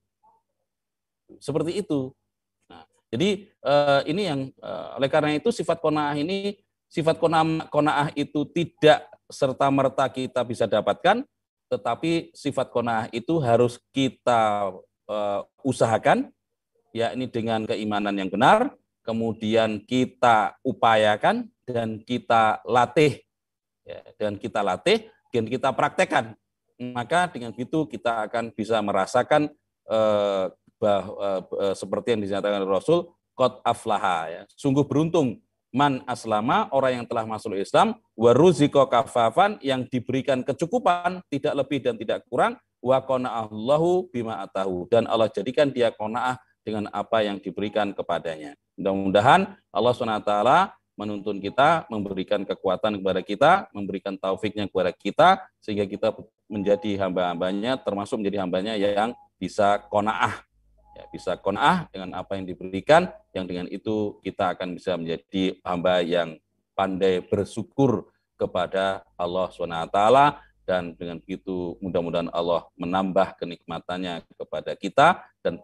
Speaker 1: Seperti itu. Nah, jadi eh, ini yang eh, oleh karena itu sifat qanaah ini, sifat qanaah itu tidak serta-merta kita bisa dapatkan, tetapi sifat qanaah itu harus kita eh, usahakan, yakni dengan keimanan yang benar, kemudian kita upayakan dan kita latih, ya, dan kita latih dan kita praktekkan, maka dengan itu kita akan bisa merasakan eh, bah, eh, seperti yang dinyatakan Rasul, qad aflaha, ya, sungguh beruntung man aslama, orang yang telah masuk Islam, wa ruziqa kafafan, yang diberikan kecukupan tidak lebih dan tidak kurang, wa qana'allahu bima atahu, dan Allah jadikan dia qanaah dengan apa yang diberikan kepadanya. Mudah-mudahan Allah subhanahu wa taala menuntun kita, memberikan kekuatan kepada kita, memberikan taufiknya kepada kita, sehingga kita menjadi hamba-hambanya, termasuk menjadi hambanya yang bisa qanaah, ya, bisa qanaah dengan apa yang diberikan, yang dengan itu kita akan bisa menjadi hamba yang pandai bersyukur kepada Allah subhanahu wa taala, dan dengan begitu mudah-mudahan Allah menambah kenikmatannya kepada kita dan